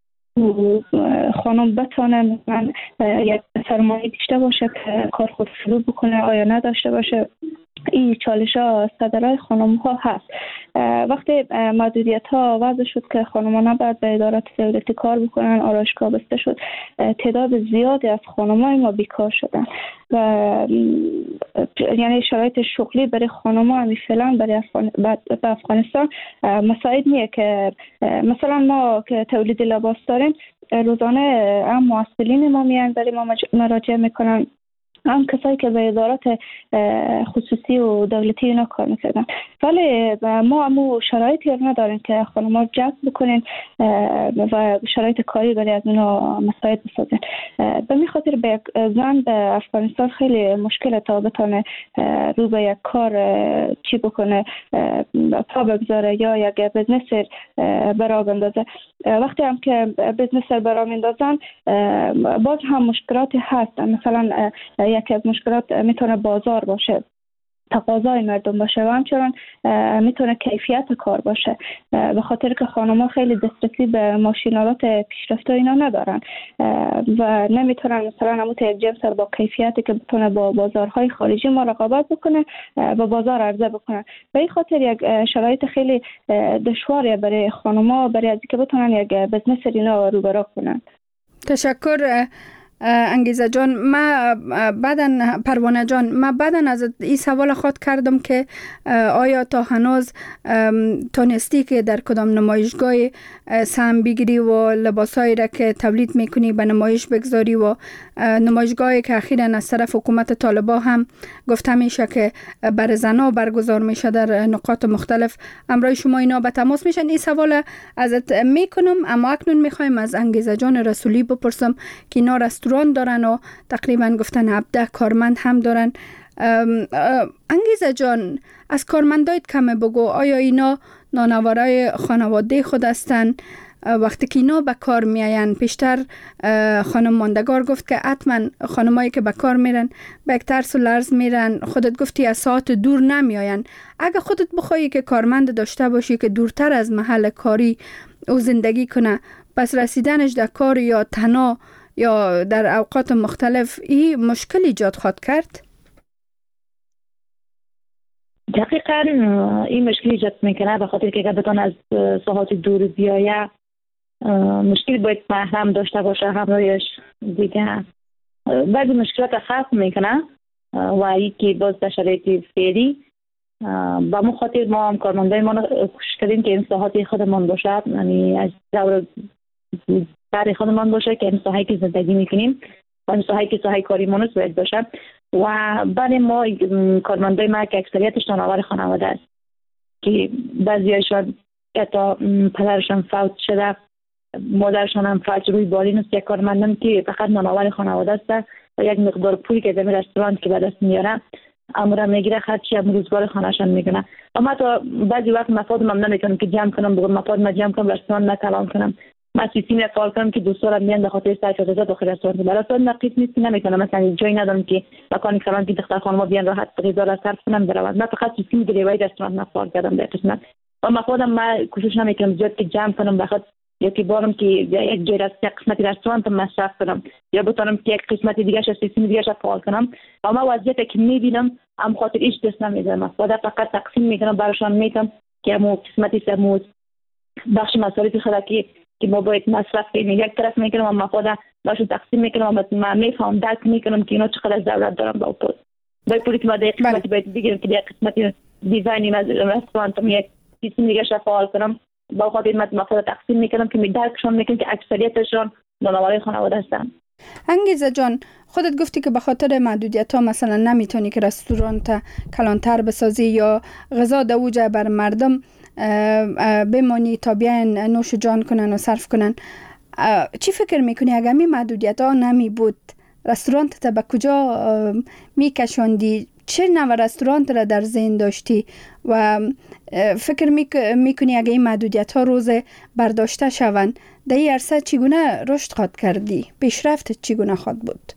خانم بتونه من یک سرمایه داشته باشه که کار خود شروع بکنه آیا نداشته باشه. این چالش ها صدرهای خانم ها هست. وقتی محدودیت ها وضع شد که خانم ها نباید به ادارات دولتی کار بکنن، آرایشگاه بسته شد، تعداد زیادی از خانم های ما بیکار شدن و یعنی شرایط شغلی برای خانم ها همی فعلا برای افغانستان مساعد نیه. که مثلا ما که تولید لباس داریم، روزانه هم محصلین ما میان برای ما مراجعه میکنن، هم کسایی که به ادارات خصوصی و دولتی اینا کار میکردن. ولی ما همو شرایطی نداریم که خانم‌ها جذب بکنین و شرایط کاری برای از اونا مساعد بسازین. به می خاطر به یک زن به افغانستان خیلی مشکل تا بتونه رو به یک کار چی بکنه، پا بگذاره یا یک بزنس برا بندازه. وقتی هم که بزنس برا میندازن باز هم مشکلاتی هست. مثلا یکی از مشکلات میتونه بازار باشه، تقاضای مردم باشه و همچنان میتونه کیفیت کار باشه، به خاطر که خانم‌ها خیلی دسترسی به ماشینالات پیشرفته اینا ندارن و نمیتونن مثلا همون یک جنس با کیفیتی که بتونه با بازارهای خارجی ما رقابت بکنه و بازار عرضه بکنه. به این خاطر یک شرایط خیلی دشواره برای خانم‌ها برای از اینکه بتونن یک بزنس اینا رو برا کنن. تشکر انگیزه جان. پروانه جان، من بعدن از این سوال خود کردم که آیا تا هنوز تونستی که در کدام نمایشگاه سهم بگیری و لباسایی را که تولید میکنی به نمایش بگذاری و نمایشگاهی که اخیراً از طرف حکومت طالبان هم گفته میشه که بر زنها برگزار میشه در نقاط مختلف، امروز شما اینا به تماس میشن؟ این سوال ازت میکنم، اما اکنون میخوایم از انگیزه جان رسولی بپرسم که اینا رستوران دارن و تقریبا گفتن 17 کارمند هم دارن. انگیزه جان، از کارمندایت کمه بگو، آیا اینا نانوارای خانواده خود هستن؟ وقتی که اینا به کار میاین، پیشتر خانم ماندگار گفت که حتما خانمایی که به کار میرن به یک ترس و لرز میرن، خودت گفتی از ساعت دور نمیاین. اگه خودت بخوایی که کارمند داشته باشی که دورتر از محل کاری او زندگی کنه، پس رسیدنش در کار یا تنها یا در اوقات مختلف این مشکل ایجاد خواهد کرد؟ دقیقاً این مشکل ایجاد میکنه، به خاطر که اگر بتون از ساحات دور بیایه مشکل باید محرم داشته باشه همراهش دیگه. بعضی مشکلات خلق میکنه و یکی باز در شرایط فعلی با مو خاطر ما هم کارمندای ما خوش کردیم که این ساحات خودمان باشه، یعنی از دور برای خودمان باشه که این ساحایی که زندگی میکنیم و ساحه که ساحه کاری مونس باید باشه. و برای ما کارمندای ما که اکثریتش نانآور خانواده است که بعضیاشون حتی پدرشان فوت شده، مادرشان هم فوت روی بالین است، یک کارمندان که فقط نانآور خانواده است و یک مقدار پولی که در رستوران که به دست میاره امورا میگیره، خرچی هم روزگار خانه‌شان میکنه. اما تا بعضی وقت مفادم هم نمیکنم که جمع کنم، بگم مفادم جمع کنم رستوران نکلان کنم. من سیستم فعال کنم که دوستان میان به خاطر صرف غذا داخل رستوران برای نقیص نیست نمیکنم. مثلا جایی ندارم که مکانی کلان که دختر خانم بیان راحت غذا را صرف کنم بروند. من فقط سیستم دلیوری رستوران فعال کردم در قسمت و مفادم من کوشش نمیکنم زیاد که جمع کنم بخاطر یا که بارم که یک جای یک قسمت رستوران تا مصرف کنم یا بتونم که یک قسمت دیگه از سیستم دیگه فعال کنم. اما وضعیتی که میبینم ام خاطر هیچ دست نمیدم. خدا فقط تقسیم میکنم براشون میگم که مو قسمتی سموز بخش مصارف خودکی که ما باید مصرف کنیم یک طرف میکنم اما خدا باشو تقسیم میکنم و من میفهم درک میکنم که اینا چقدر از دولت دارم با پول باید پولی که ما در قسمتی باید بگیرم که در قسمتی دیزاینی از رستوران تا یک سیستم دیگه فعال کنم. با خاطر ما خود تقسیم میکنم که درکشون میکنم که اکثریتشون نانآور خانواده هستن. انگیزه جان، خودت گفتی که به خاطر محدودیت ها مثلا نمیتونی که رستوران کلانتر بسازی یا غذا دوجه بر مردم بمانی تا بیان نوش جان کنن و صرف کنن. چی فکر میکنی اگر می محدودیت ها نمی بود رستوران تا به کجا میکشوندی؟ چه نوع رستوران را در ذهن داشتی و فکر میکنی اگه این محدودیت ها روز برداشته شوند در این عرصه چگونه رشد خواهد کردی؟ پیشرفت چگونه خواهد بود؟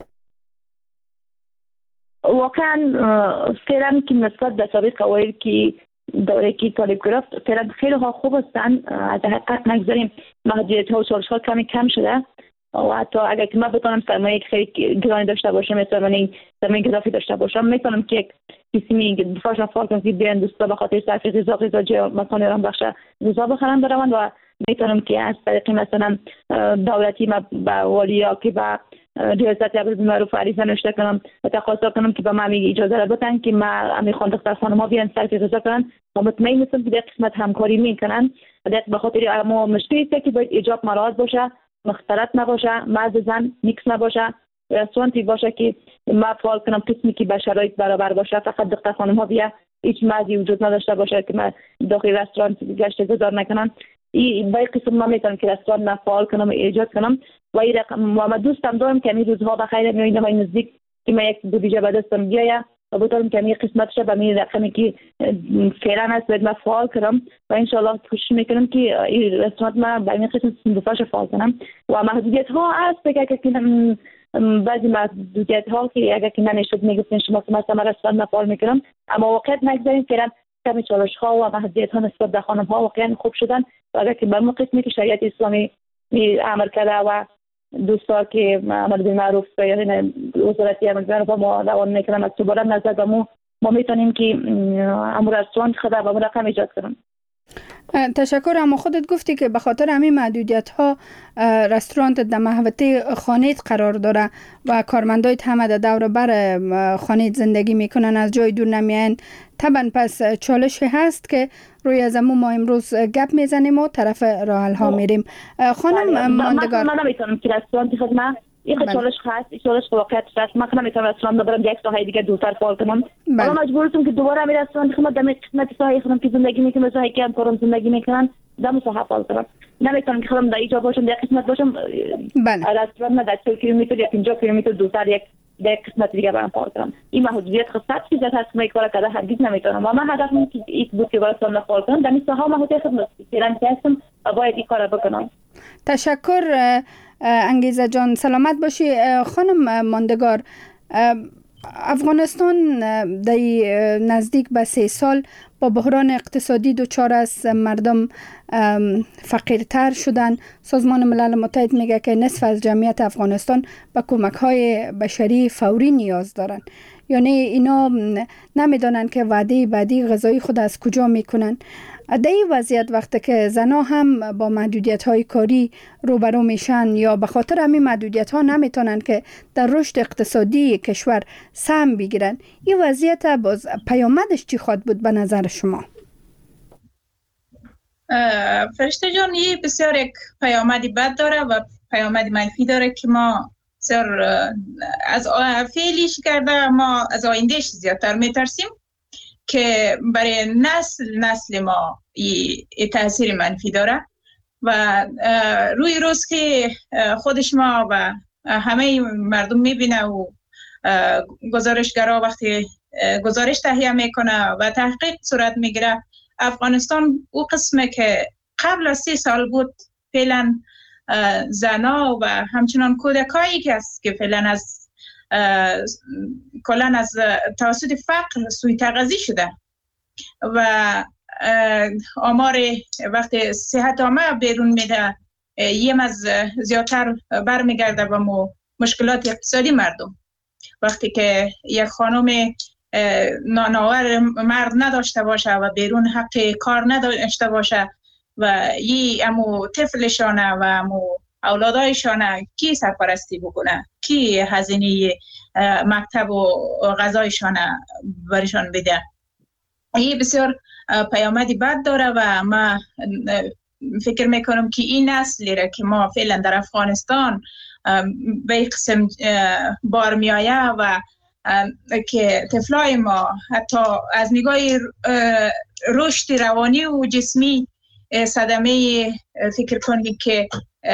واقعا فعلا که نسبت به سابق قواعد که دوره که طالب گرفت فعلا خیلی ها خوب هستن. از حقیقت نگذاریم محدودیت ها و چالش ها کم شده و حتی اگر که من بتونم سرمایه خیلی گرانی داشته باشم مثلا من سرمایه اضافی داشته باشم میتونم که یک سیستمی دفاعشون فعال کنم که بیان دوستا به خاطر صرف غذا جای مکان رام بخش غذا بخرن بروند و میتونم که از طریق مثلا دولتی ما با والیا که با ریاست امر بالمعروف عریضه نوشته کنم و تقاضا کنم که به من اجازه را بدن که ما میخوام دختر خانم‌ها بیان صرف غذا کنن و مطمئن هستم که در قسمت همکاری میکنن و به خاطر اما مشکلی است که باید ایجاب مراعات باشه، مختلط نباشه، مرد زن میکس نباشه، رستورانتی باشه که ما فعال کنم قسمی که به شرایط برابر باشه، فقط دختر خانم ها بیا هیچ مردی وجود نداشته باشه که ما داخل رستوران گشت گذار نکنن. این باید قسم ما میتونم که رستوران ما فعال کنم ایجاد کنم و این رقم ما دوستم دارم که این روزها بخیر میاییم و نزدیک که ما یک بودجه به دستم بیاید و بتونم که این قسمتش به این رقمی که فعلا است باید ما فعال کنم و ان شاء الله کوشش میکنم که این رستوران ما به این قسمت صندوقش فعال کنم. و محدودیت ها هست که بعضی محدودیت ها که اگر که نمیشد میگفتن شما که مثلا رستوران فعال میکنم اما واقعیت نگذاریم فعلا کمی چالش ها و محدودیت ها نسبت به خانم ها واقعا خوب شدن و اگر که به اون قسمی که شریعت اسلامی عمل کرده و دوستا که امر بالمعروف یعنی وزارت امر بالمعروف ما روان میکنن از دوباره نظر به ما میتونیم که امور رستوران خدا و رقم ایجاد کنیم. تشکر. اما خودت گفتی که به خاطر همین محدودیت ها رستوران در محوطه خانه‌ت قرار داره و کارمندایت همه در دور بر خانه‌ت زندگی میکنن، از جای دور نمیان. طبعا پس چالش هست که روی از ما امروز گپ میزنیم و طرف راه حل ها میریم. خانم ماندگار، من نمیتونم که رستوران خدمت این چالش هست، این چالش واقعیت است. من نمیتونم رستوران ببرم یک ساحه دیگه دورتر فعال کنم. من مجبورم که دوباره می رستوران خدمت در قسمت ساحه خودم که زندگی میکنم، ساحه که کارم زندگی میکنن در ساحه فعال کنم. نمیتونم که خودم در اینجا باشم در قسمت باشم. رستوران ما در 40 کیلومتر یا 50 کیلومتر دورتر یک در قسمت دیگه برام فعال کنم. این محدودیت خاصه چیزی هست که کار کرده هرگز نمیتونم. و من هدفم که این بود که رستوران فعال کنم در این ساحه محدودیت خدمت فعلا هستم و باید این کارو بکنم. تشکر انگیزه جان، سلامت باشی. خانم ماندگار، افغانستان در نزدیک به 3 سال با بحران اقتصادی دچار است، مردم فقیرتر شدن. سازمان ملل متحد میگه که نصف از جمعیت افغانستان به کمک‌های بشری فوری نیاز دارن. یعنی اینا نمیدونن که وعده بعدی غذایی خود از کجا میکنن. در این وضعیت وقتی که زنها هم با محدودیت‌های کاری روبرو میشن یا به خاطر همین محدودیت‌ها نمیتونن که در رشد اقتصادی کشور سهم بگیرن، این وضعیت باز پیامدش چی خواهد بود به نظر شما؟ فرشته جان، این بسیار یک پیامدی بد داره و پیامدی منفی داره که ما بسیار از فعلیش کرده، ما از آیندهش زیادتر میترسیم که برای نسل ما تاثیر منفی داره و روی روز که خودش ما و همه مردم میبینه و گزارشگرا وقتی گزارش تهیه میکنه و تحقیق صورت میگیره، افغانستان او قسمه که قبل از 30 سال بود فعلا زنا و همچنان کودکایی که است که فعلا از کلان از توسط فقر سوی تغذیه شده و آمار وقتی صحت عامه بیرون میده یم از زیادتر برمیگرده و مشکلات اقتصادی مردم. وقتی که یک خانم نانآور مرد نداشته باشه و بیرون حق کار نداشته باشه و امو طفلشانه و امو اولادایشانه کی سرپرستی بکنه، کی هزینه مکتب و غذایشانه برشان بده. این بسیار پیامدی بد داره و ما فکر میکنم که این نسلی را که ما فعلا در افغانستان به این قسم بار می آیه و که طفلای ما حتی از نگاه رشد روانی و جسمی صدمه فکر کنید که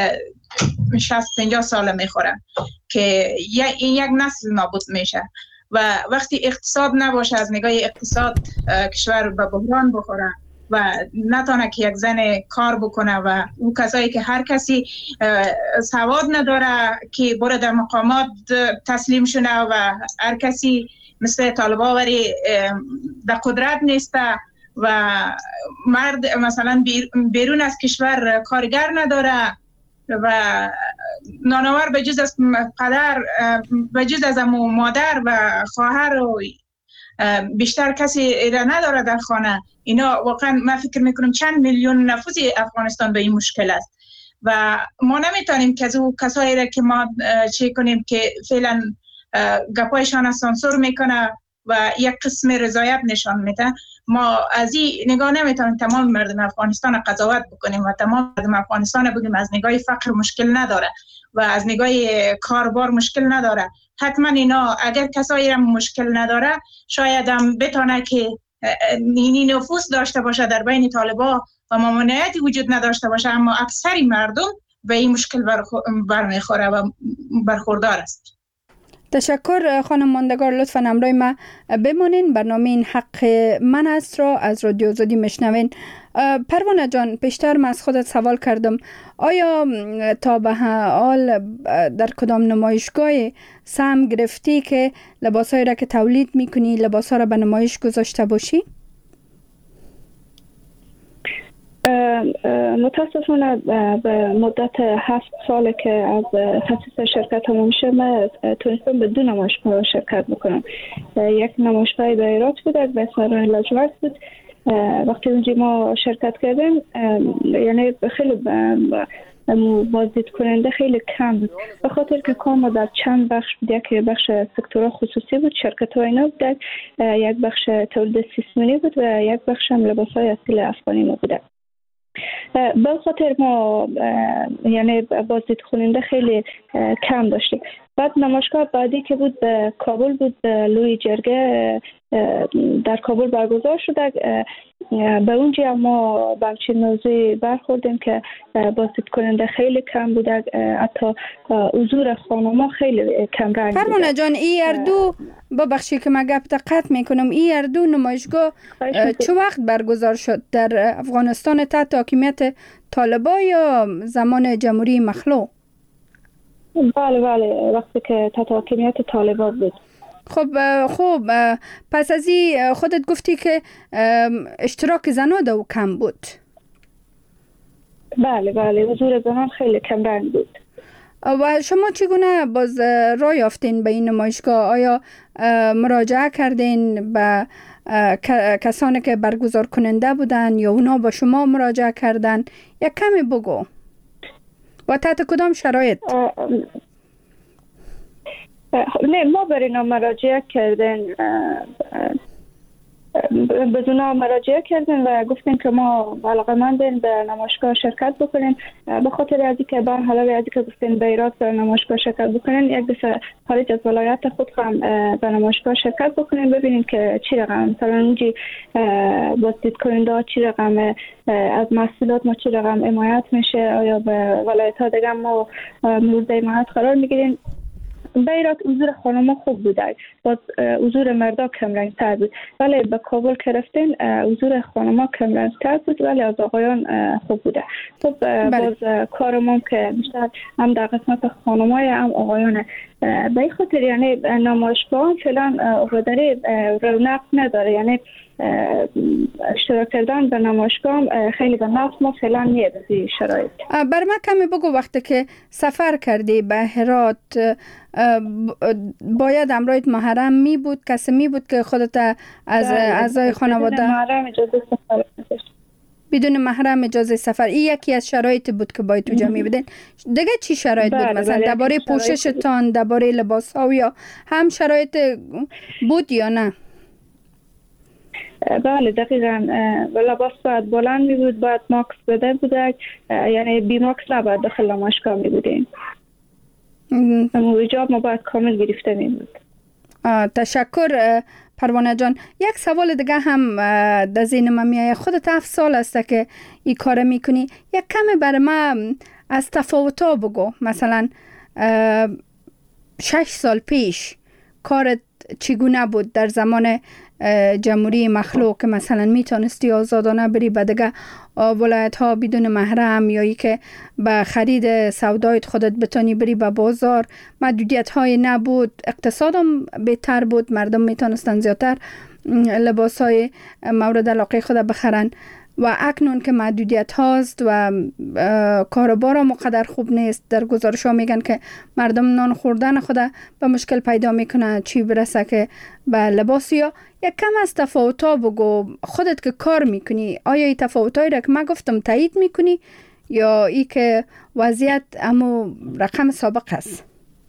60-50 ساله میخوره که این یک نسل نابود میشه و وقتی اقتصاد نباشه، از نگاه اقتصاد کشور به بحران بخوره و نتونه که یک زن کار بکنه و اون کسایی که هر کسی سواد نداره که برای در مقامات تسلیم شونه و هر کسی مثل طالبا وری در قدرت نیسته و مرد مثلا بیرون از کشور کارگر نداره و نانآور به جز از پدر، به جز از مادر و خواهر و بیشتر کسی را نداره در خانه. اینا واقعا من فکر میکنم چند میلیون نفوس افغانستان به این مشکل است و ما نمیتونیم که از او کسایی را که ما چه کنیم که فعلا گپایشان سانسور میکنه و یک قسم رضایت نشان میده، ما از این نگاه نمیتونیم تمام مردم افغانستان قضاوت بکنیم و تمام مردم افغانستان بگیم از نگاه فقر مشکل نداره و از نگاه کاربار مشکل نداره. حتما اینا اگر کسایی را مشکل نداره شاید هم بتونه که اینی نفوذ داشته باشه در بین طالبا و ممانعتی وجود نداشته باشه، اما اکثری مردم به این مشکل برمیخوره و برخوردار است. تشکر خانم ماندگار، لطفاً همراه ما بمانین. برنامه این حق من است را از رادیو آزادی میشنوین. پروانه جان، پیشتر من از خودت سوال کردم آیا تا به حال در کدام نمایشگاه سهم گرفتی که لباسایی را که تولید میکنی لباسا را به نمایش گذاشته باشی؟ متاسفانه به مدت 7 ساله که از تأسیس شرکت هم میشه من تونستم به 2 نمایشگاه شرکت بکنم. یک نمایشگاه به ایرات بود به اسم راه لاجورد بود. وقتی اونجا ما شرکت کردیم یعنی خیلی بازدید کننده خیلی کم بود به خاطر که کار در چند بخش بود. یک بخش سکتور خصوصی بود، شرکت های اینا بود، یک بخش تولید سیسمونی بود و یک بخش هم لباس های اصیل افغانی ما بود. به خاطر ما یعنی بازدید کننده خیلی کم داشتیم. بعد نمایشگاه بعدی که بود به کابل بود، لوی جرگه در کابل برگزار شده. به اونجا ما به همچین موضوعی برخوردیم که بازدید کننده خیلی کم بوده، حتی حضور خانم‌ها خیلی کم رنگ بوده. فرمانه جان، این اردو ببخشی که من گپ قطع میکنم، این اردو نمایشگاه چه وقت برگزار شد؟ در افغانستان تحت حاکمیت طالبان یا زمان جمهوری مخلوع؟ بله وقتی که تحت حاکمیت طالبان بود. خب پس از این خودت گفتی که اشتراک زنان دو کم بود. بله حضور زنان خیلی کم رنگ بود. و شما چگونه باز راه یافتین به این نمایشگاه؟ آیا مراجعه کردین به کسانی که برگزار کننده بودن یا اونا با شما مراجعه کردن؟ یک کمی بگو. و تحت کدام شرایط؟ نه، ما برای اینا مراجعه کردن. بدون مراجعه کردیم و گفتیم که ما علاقه‌مندیم به نمایشگاه شرکت بکنیم. به خاطر از اینکه به علاوه از اینکه گفتیم به ایراد به نمایشگاه شرکت بکنیم، یک دفعه خارج از ولایت خود هم به نمایشگاه شرکت بکنیم، ببینیم که چی رقم مثلا اونجی بازدید کننده چی رقم از محصولات ما چی رقم حمایت میشه، آیا به ولایت ها دیگه ما مورد حمایت قرار میگیریم. به ایراد حضور خانم خوب بوده، باز حضور مردا کم رنگ تر بود، ولی به کابل که رفتین حضور خانم کم رنگ تر بود ولی از آقایان خوب بوده. خب باز کارمون که بیشتر هم در قسمت خانمای هم آقایانه. به این خاطر یعنی نمایشگاه فعلا اقداری رونق نداره، یعنی اشتراک کردن به نمایشگاه خیلی به نفس ما فعلا نیه بزی شرایط. بر من کمی بگو، وقتی که سفر کردی به هرات باید امرایت محرم می بود، کسی می بود که خودت از اعضای خانواده بدون محرم اجازه سفر نداشت؟ بدون محرم اجازه سفر، این یکی از شرایط بود که باید تو جمعی بدین. دیگه چی شرایط بود؟ مثلا درباره پوششتان، درباره لباس ها یا هم شرایط بود یا نه؟ بله دقیقاً. لباس باید بلند می بود، باید ماکس بده بوده، یعنی بی ماکس نباید داخل نمایشگاه می بودیم. اما حجاب ما باید کامل گرفته می بود. تشکر پروانه جان. یک سوال دیگه هم در ذهن من میاد. خودت 7 سال است که این کار میکنی، یک کمی برای من از تفاوت‌ها بگو. مثلا 6 سال پیش کارت چگونه بود در زمان جمهوری مخلوق که مثلا میتونستی آزادانه بری به دیگه ولایت ها بدون محرم، یا ای که به خرید سودایت خودت بتونی بری به بازار، محدودیت های نبود، اقتصادم بهتر بود، مردم میتونستن زیادتر لباس های مورد علاقه خود بخرن. و اکنون که محدودیت هاست و کاروبار هم قدر خوب نیست، در گزارش ها میگن که مردم نان خوردن خود به مشکل پیدا میکنه، چی برسه که به لباسی ها. یک کم از تفاوت ها بگو. خودت که کار میکنی آیا این تفاوت هایی را که من گفتم تایید میکنی یا ای که وضعیت امو رقم سابق است؟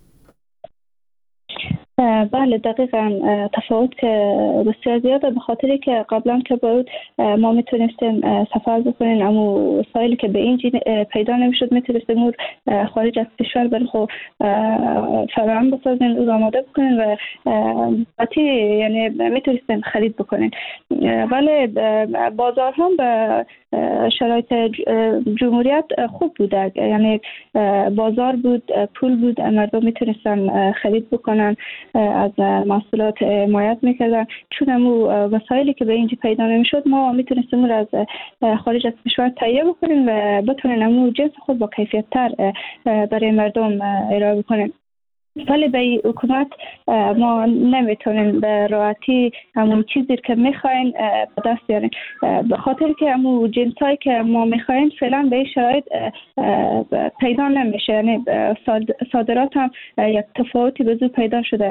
بله دقیقاً. تفاوت بسیار زیاده، به خاطری که قبلا که بود ما میتونستیم سفر بکنیم، اما وسایلی که به این پیدا نمیشد میتونستیم خارج از کشور برای خود فراهم بسازیم، او آماده بکنیم و باتی یعنی میتونستیم خرید بکنیم. ولی بازار هم به شرایط جمهوریت خوب بوده، یعنی بازار بود، پول بود، مردم میتونستن خرید بکنن، از محصولات حمایت میکردن. چون امو وسایلی که به اینجا پیدا نمیشد ما میتونستیم اون از خارج از کشور تهیه بکنیم و بتونیم امو جنس خود با کیفیت تر برای مردم ارائه بکنیم. ولی به حکومت ما نمیتونیم به راحتی همون چیزی که میخواین به دست بیاریم، به خاطر که همون جنسایی که ما میخواین فعلا به این شرایط پیدا نمیشه. یعنی صادرات هم یک تفاوتی به زود پیدا شده.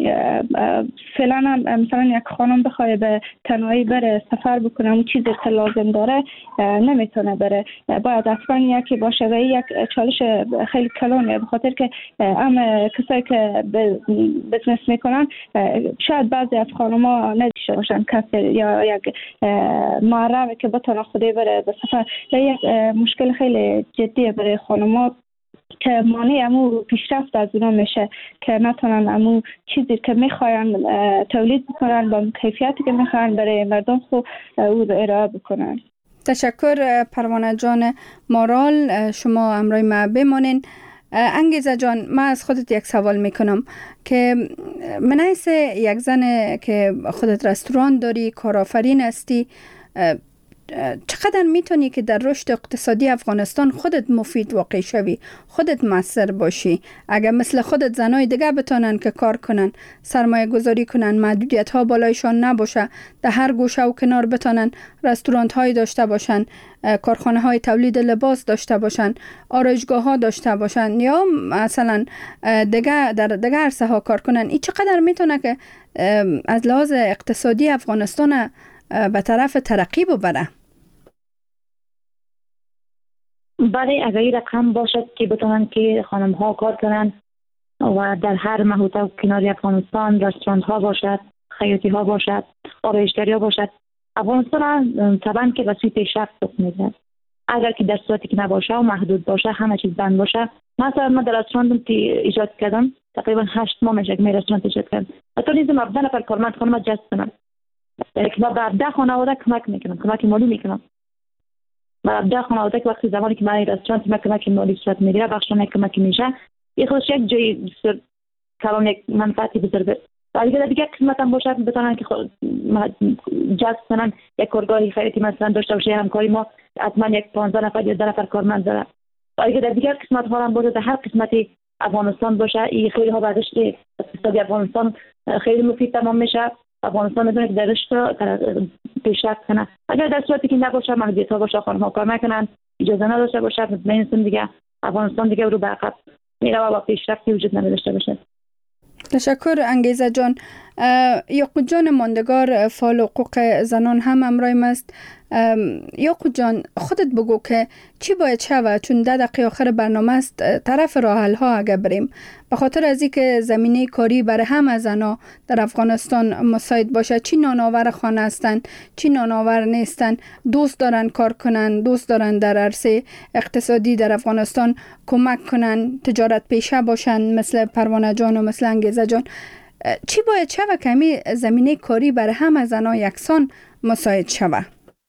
فعلا هم مثلا یک خانم بخواه به تنهایی بره سفر بکنه، اون چیزی که لازم داره نمیتونه بره، باید اصلا یکی باشه و یک چالش خیلی کلانه، به خاطر که کسایی که بزنس میکنن شاید بعضی از خانم‌ها نداشته باشن کسی یا یک محرمی که بتونه خودی بره به سفر. یک مشکل خیلی جدیه برای خانم‌ها که مانع امو پیشرفت از اونا میشه که نتونن امو چیزی که میخواین تولید بکنن با کیفیتی که میخواین برای مردم خود او رو ارائه بکنن. تشکر پروانه جان مارال، شما همراه ما بمانین. انگیزه جان، من از خودت یک سوال میکنم که من حیث یک زن که خودت رستوران داری، کارآفرین هستی، چقدر میتونی که در رشد اقتصادی افغانستان خودت مفید واقع شوی، خودت مؤثر باشی؟ اگر مثل خودت زنای دیگه بتونن که کار کنن، سرمایه گذاری کنن، محدودیت ها بالایشان نباشه، در هر گوشه و کنار بتونن رستورانت های داشته باشن، کارخانه های تولید لباس داشته باشن، آرایشگاه ها داشته باشن، یا مثلا دیگه در دیگه عرصه ها کار کنن، این چقدر میتونه که از لحاظ اقتصادی افغانستان به طرف ترقی ببره؟ برای اگر این رقم باشد که بتونن که خانم ها کار کنن و در هر محوطه و کنار افغانستان رستوران ها باشد، خیاطی ها باشد، آرایشگری ها باشد. افغانستان طبعا که به سوی پیشرفت رخ میده. اگر که در صورتی که نباشه و محدود باشه، همه چیز بند باشه. مثلا من در رستوران ایجاد کردم، تقریبا 8 ماه میشه که رستوران ایجاد کردم. حتی نیز ما 10 نفر کارمند خانم جذب کنم. یعنی که ما به 10 خانواده کمک میکنم، کمک مالی میکنم. ما 10 خانواده که وقتی زمانی که من رستوران کمک مالی صورت میگیره، بخشنامه کمک میشه، این خودش یک جای بسیار کلان، یک منفعتی بزرگ. اگر دیگه قسمت هم باشه بتونن که جذب کنن، یک کارگاهی خیریتی مثلا داشته باشه، همکاری ما حتما یک 15 نفر یا 10 نفر کارمند داره. اگر در دیگر قسمت ها هم باشه، در هر قسمتی افغانستان باشه، این خیلی ها برداشت اقتصادی افغانستان خیلی مفید تمام میشه. افغانستان میتونه که در رشد پیشرفت کنه. اگر در صورتی که نباشه، محدودیت ها باشه، خانم ها کار نکنن، اجازه نداشته باشه، مطمئن دیگه افغانستان دیگه رو به عقب میره و پیشرفتی وجود نداشته باشه. تشکر انگیزه جان. یعقوب جان ماندگار، فعال حقوق زنان هم همراهیم است. یعقوب جان، خودت بگو که چی باید شود، چون 10 دقیقه آخر برنامه است، طرف راه حل ها اگه بریم، به خاطر از اینکه زمینه کاری برای همه زنا در افغانستان مساعد باشه. چی نانآور خانه هستند، چی نانآور نیستن، دوست دارن کار کنن، دوست دارن در عرصه اقتصادی در افغانستان کمک کنن، تجارت پیشه باشن، مثل پروانه جان و مثل انگیزه جان. چی باید شود که همین زمینه کاری برای همه زنا یکسان مساعد شود؟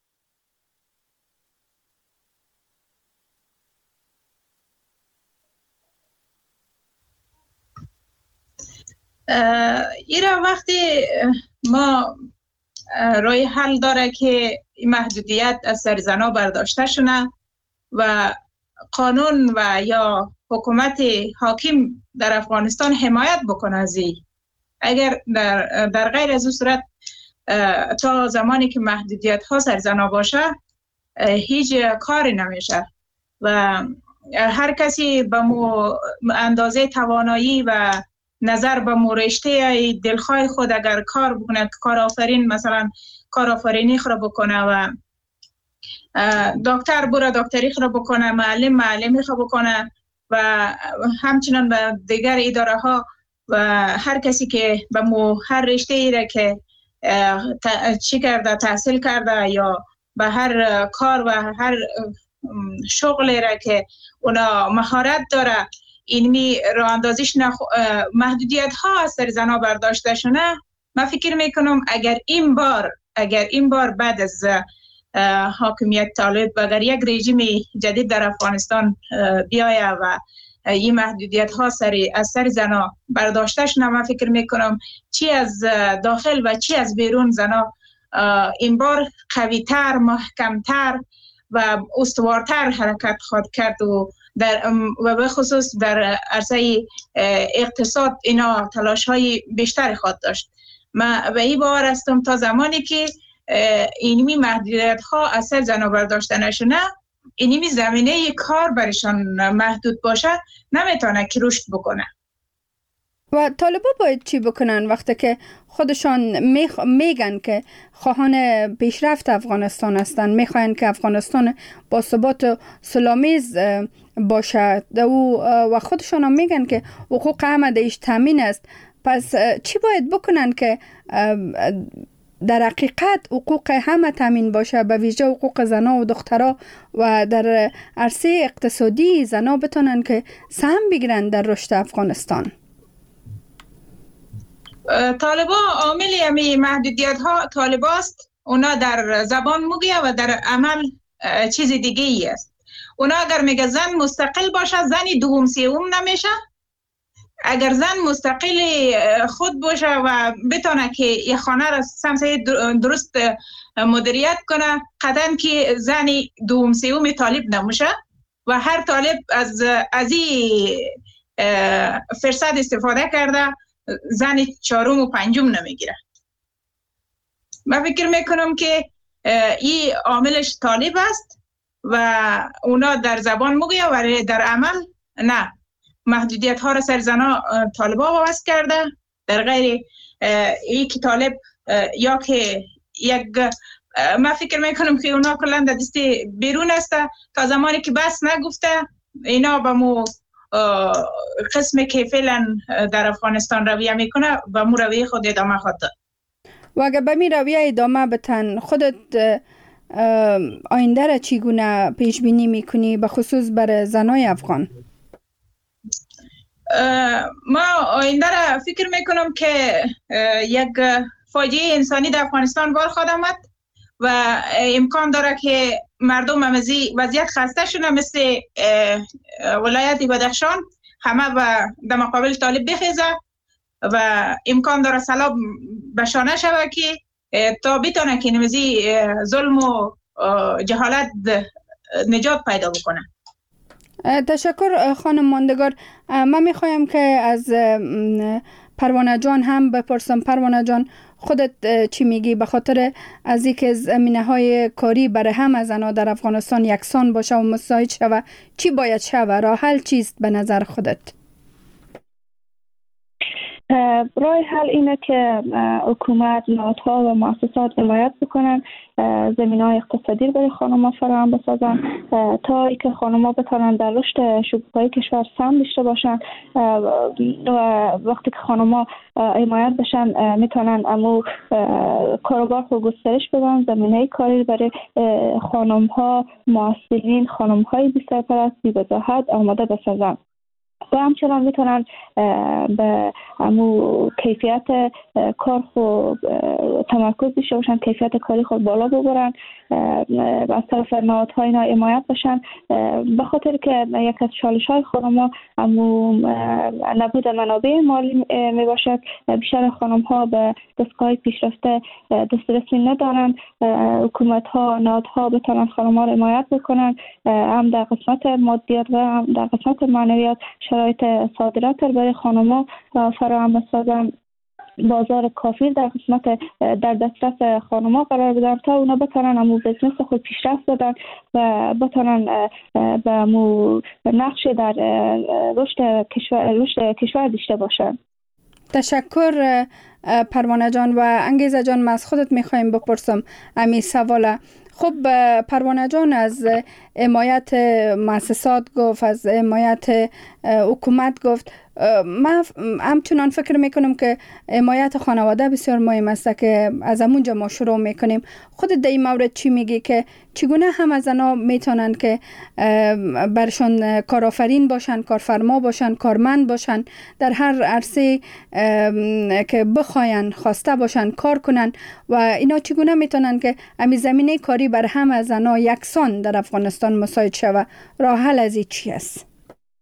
ایرا وقتی ما رای حل داره که محدودیت از سر زنا برداشته شونه و قانون و یا حکومت حاکم در افغانستان حمایت بکنه از این. اگر در غیر از اون صورت تا زمانی که محدودیت ها سر زنا باشه هیچ کاری نمیشه و هر کسی به اندازه توانایی و نظر به رشته دلخواه خود اگر کار بکنه، کارآفرین مثلا کارآفرینی خود بکنه و دکتر بره دکتری خود بکنه، معلم معلمی خود بکنه و همچنان به دیگر اداره ها و هر کسی که به هر رشته ای را که چی کرده، تحصیل کرده یا به هر کار و هر شغلی را که اونا مهارت داره، اینمی راه اندازیش محدودیت ها از سر زنا برداشته شونه. من فکر میکنم اگر این بار بعد از حاکمیت طالب اگر یک رژیم جدید در افغانستان بیایه و این محدودیت ها از سر زنا برداشته شونه، من فکر میکنم چی از داخل و چی از بیرون زنا این بار قویتر، محکمتر و استوارتر حرکت خواهد کرد و به خصوص در عرصه اقتصاد اینا تلاش های بیشتری خواهد داشت. من به این باور هستم تا زمانی که اینمی محدودیت ها از سر زنا برداشته نشونه، اینمی زمینه کار برشان محدود باشه، نمیتونه که رشد بکنه. و طالبا باید چی بکنن وقتی که خودشان میگن که خواهان پیشرفت افغانستان هستن، میخواین که افغانستان با ثبات و سلامیز باشد و خودشان هم میگن که حقوق همه ایش تامین است. پس چی باید بکنن که در حقیقت حقوق همه تامین باشه، به ویژه حقوق زنا و دخترها و در عرصه اقتصادی زنا بتونن که سهم بگیرن در رشد افغانستان؟ طالبا عامل همی محدودیت ها طالباست، اونا در زبان میگه و در عمل چیز دیگه ای است. اونا اگر میگه زن مستقل باشه، زنی دوم سوم نمیشه. اگر زن مستقل خود باشه و بتونه که یه خانه را سمسه درست مدیریت کنه، قطعا که زنی دوم سوم طالب نمیشه و هر طالب از این فرصت استفاده کرده زن چهارم و پنجم نمیگیره. من فکر میکنم که این عاملش طالب است و اونا در زبان میگه ولی در عمل نه. محدودیت ها را سر زنا طالبا وابست کرده، در غیر این که طالب یا که یک من فکر میکنم که اونا کلن در دست بیرون است تا زمانی که بس نگفته اینا به مو قسمی که فعلا در افغانستان رویه میکنه و مو رویه خود ادامه خواهد داد. و اگر به می رویه ادامه بتن، خودت آینده را چگونه پیش بینی میکنی به خصوص برای زنای افغان؟ ما آینده را فکر میکنم که یک فاجعه انسانی در افغانستان بار خواهد آمد و امکان داره که مردم هم وضعیت خسته شده، مثل ولایت بدخشان همه در مقابل طالب بخیزه و امکان داره سلام بشانه شود که تا بتانه که نمزی ظلم و جهالت نجات پیدا بکنه. تشکر خانم ماندگار. من میخوایم که از پروانه جان هم بپرسم. پروانه جان، خودت چی میگی به خاطر از اینکه زمینه‌های کاری برای همه زنها در افغانستان یکسان باشه و مساعد شود، چی باید شود؟ راه حل چیست به نظر خودت؟ راه حل اینه که حکومت، نهادها و مؤسسات حمایت بکنن، زمینه‌های اقتصادی برای خانم‌ها فراهم بسازن تا اینکه خانم‌ها بتونن در رشد شکوفایی کشور سهم داشته باشن و وقتی که خانم‌ها حمایت بشن میتونن امو کاروبار رو گسترش بدن، زمینه کاری برای خانم‌ها، معسلین، خانم‌های بی‌سرپرست، بی‌وجاهت آماده بسازن و همچنان میتونن به امو کیفیت کار خود تمرکز داشته باشن، کیفیت کاری خود بالا ببرن و از طرف نهادهای اینا حمایت بشن، به خاطر که یک از چالش‌های خانم‌ها امو نبود منابع مالی میباشد. بیشتر خانم‌ها به دستگاه پیشرفته دسترسی ندارن. حکومت‌ها، نهادها بتونن خانم‌ها رو حمایت بکنن، هم در قسمت مادیات و هم در قسمت معنویات شرایط صادرات برای خانم‌ها فراهم بسازن، بازار کافی در قسمت در دسترس خانم‌ها قرار بدن تا اونا بتونن امو بزنس خود پیشرفت بدن و بتونن به امو نقش در رشد کشور داشته باشن. تشکر پروانه جان. و انگیزه جان، من از خودت میخوایم بپرسم امی سواله. خب پروانه جان از حمایت مؤسسات گفت، از حمایت حکومت گفت. من همچنان فکر میکنم که حمایت خانواده بسیار مهم است که از همونجا ما شروع میکنیم. خودت در این مورد چی میگی که چگونه هم از زنها میتونن که برشان کارآفرین باشن، کارفرما باشن، کارمند باشن، در هر عرصه که بخواین خواسته باشن کار کنن و اینا چگونه میتونن که همین زمینه کاری بر هم از زنها یکسان در افغانستان مساعد شود؟ راه حل از این چی است؟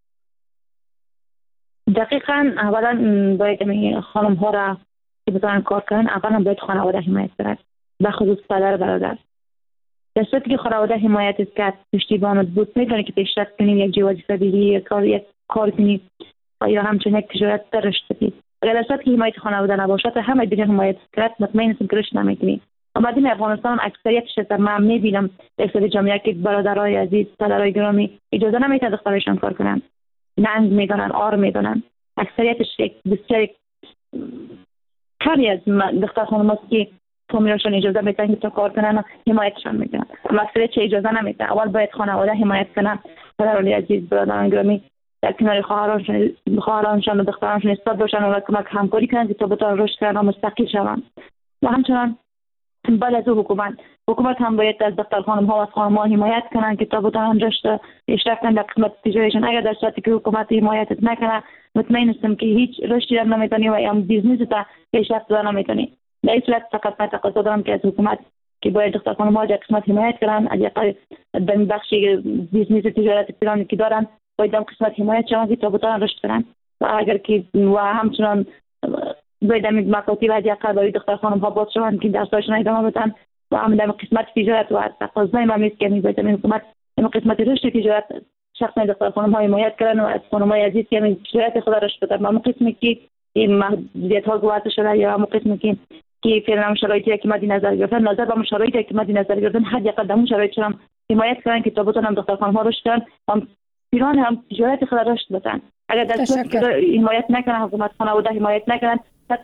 دقیقاً اولا باید خانم ها را که بتونن کار کنن، اولا باید خانواده حمایت کنن، به خصوص پدر برادر. در صورتی که خانواده حمایت کرد، پشتیبانت بود، میتونی که پیشرفت کنی، یک وظیفه بگیری، یک کار کنی یا همچنین یک تجارت رشد بدی. اگر در صورتی که حمایت خانواده نباشد، همه دیگر حمایت کرد، مطمئن هستم که رشد نمیکنی. اما این افغانستان اکثریتش در من میبینم در جامعه که برادرای عزیز، پدرای گرامی اجازه نمیدن دخترشان کار کنن، ننگ میدونن، آر میدونن. اکثریتش بسیار کمی از دختر خانم‌هاست که فامیلشون اجازه میدن که تا کار کنن و حمایتشان میکنن. اما اکثریت اجازه نمیدن. اول باید خانواده حمایت کنن، پدرای عزیز، برادران گرامی در کنار خواهرانشان و دخترانشان ایستاد باشن و کمک همکاری کنن که تا بتوانن رشد کنن و مستقل شوند. و همچنان بعد از حکومت هم باید از دختر خانم‌ها و از خانم‌ها حمایت کنن که تا بتوانن رشد پیشرفت کنن در قسمت تجاریشان. اگر در صورتی که حکومت حمایت نکنه، مطمئن هستم که هیچ رشدی را نمیتونی و هم بیزنس تا پیشرفت دادن نمیتونی. در این صورت فقط من تقاضا دارم که از حکومت که باید دختر خانم‌ها در قسمت حمایت کنن، از در بخش بیزنس تجارت ایرانی که دارن باید در قسمت حمایت شون که تا بتوانن رشد کنن. و اگر که و همچنان باید این مکاتب از یک برای دختر خانم‌ها باز شوند که درساشون ادامه بدن و هم در قسمت تجارت و از تقاضای ما میست که باید این حکومت این قسمت رشد تجارت شخصا دختر خانم‌ها حمایت کردن و از خانم‌های عزیز که این تجارت خود رشد بدن. اما قسمی که این محدودیت‌ها گذاشته شده یا هم قسمی که فعلا شرایطی که مد نظر گرفتن، نظر به شرایطی که مد نظر گرفتن، حد قدم شرایطشون هم حمایت کردن که تا بتونن دختر خانم‌ها رشد کنن، هم ایران هم تجارت خود رشد بدن. اگر در صورتی که حمایت نکنه، حکومت خانواده حمایت نکنن،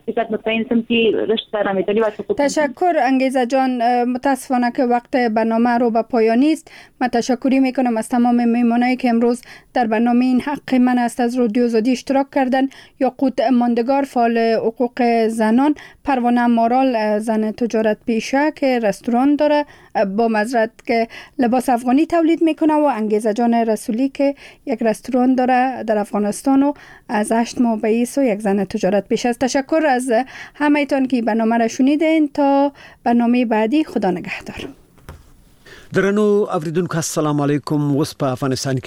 تشکر انگیزه جان. متاسفانه که وقت برنامه رو به پایانی است. من تشکری میکنم از تمام میمونایی که امروز در برنامه این حق من است از رادیو آزادی اشتراک کردن. یاقوت ماندگار، فعال حقوق زنان، پروانه مارال زن تجارت پیشه که رستوران داره، با معذرت که لباس افغانی تولید میکنه، و انگیزه جان رسولی که یک رستوران داره در افغانستان و از 8 ماه به ایسو یک زن تجارت پیشه است. تشکر از همه ایتان که برنامه را شنیدین. تا برنامه بعدی، خدا نگهدار. درنو اوریدونکو السلام علیکم. اوس په افغانستان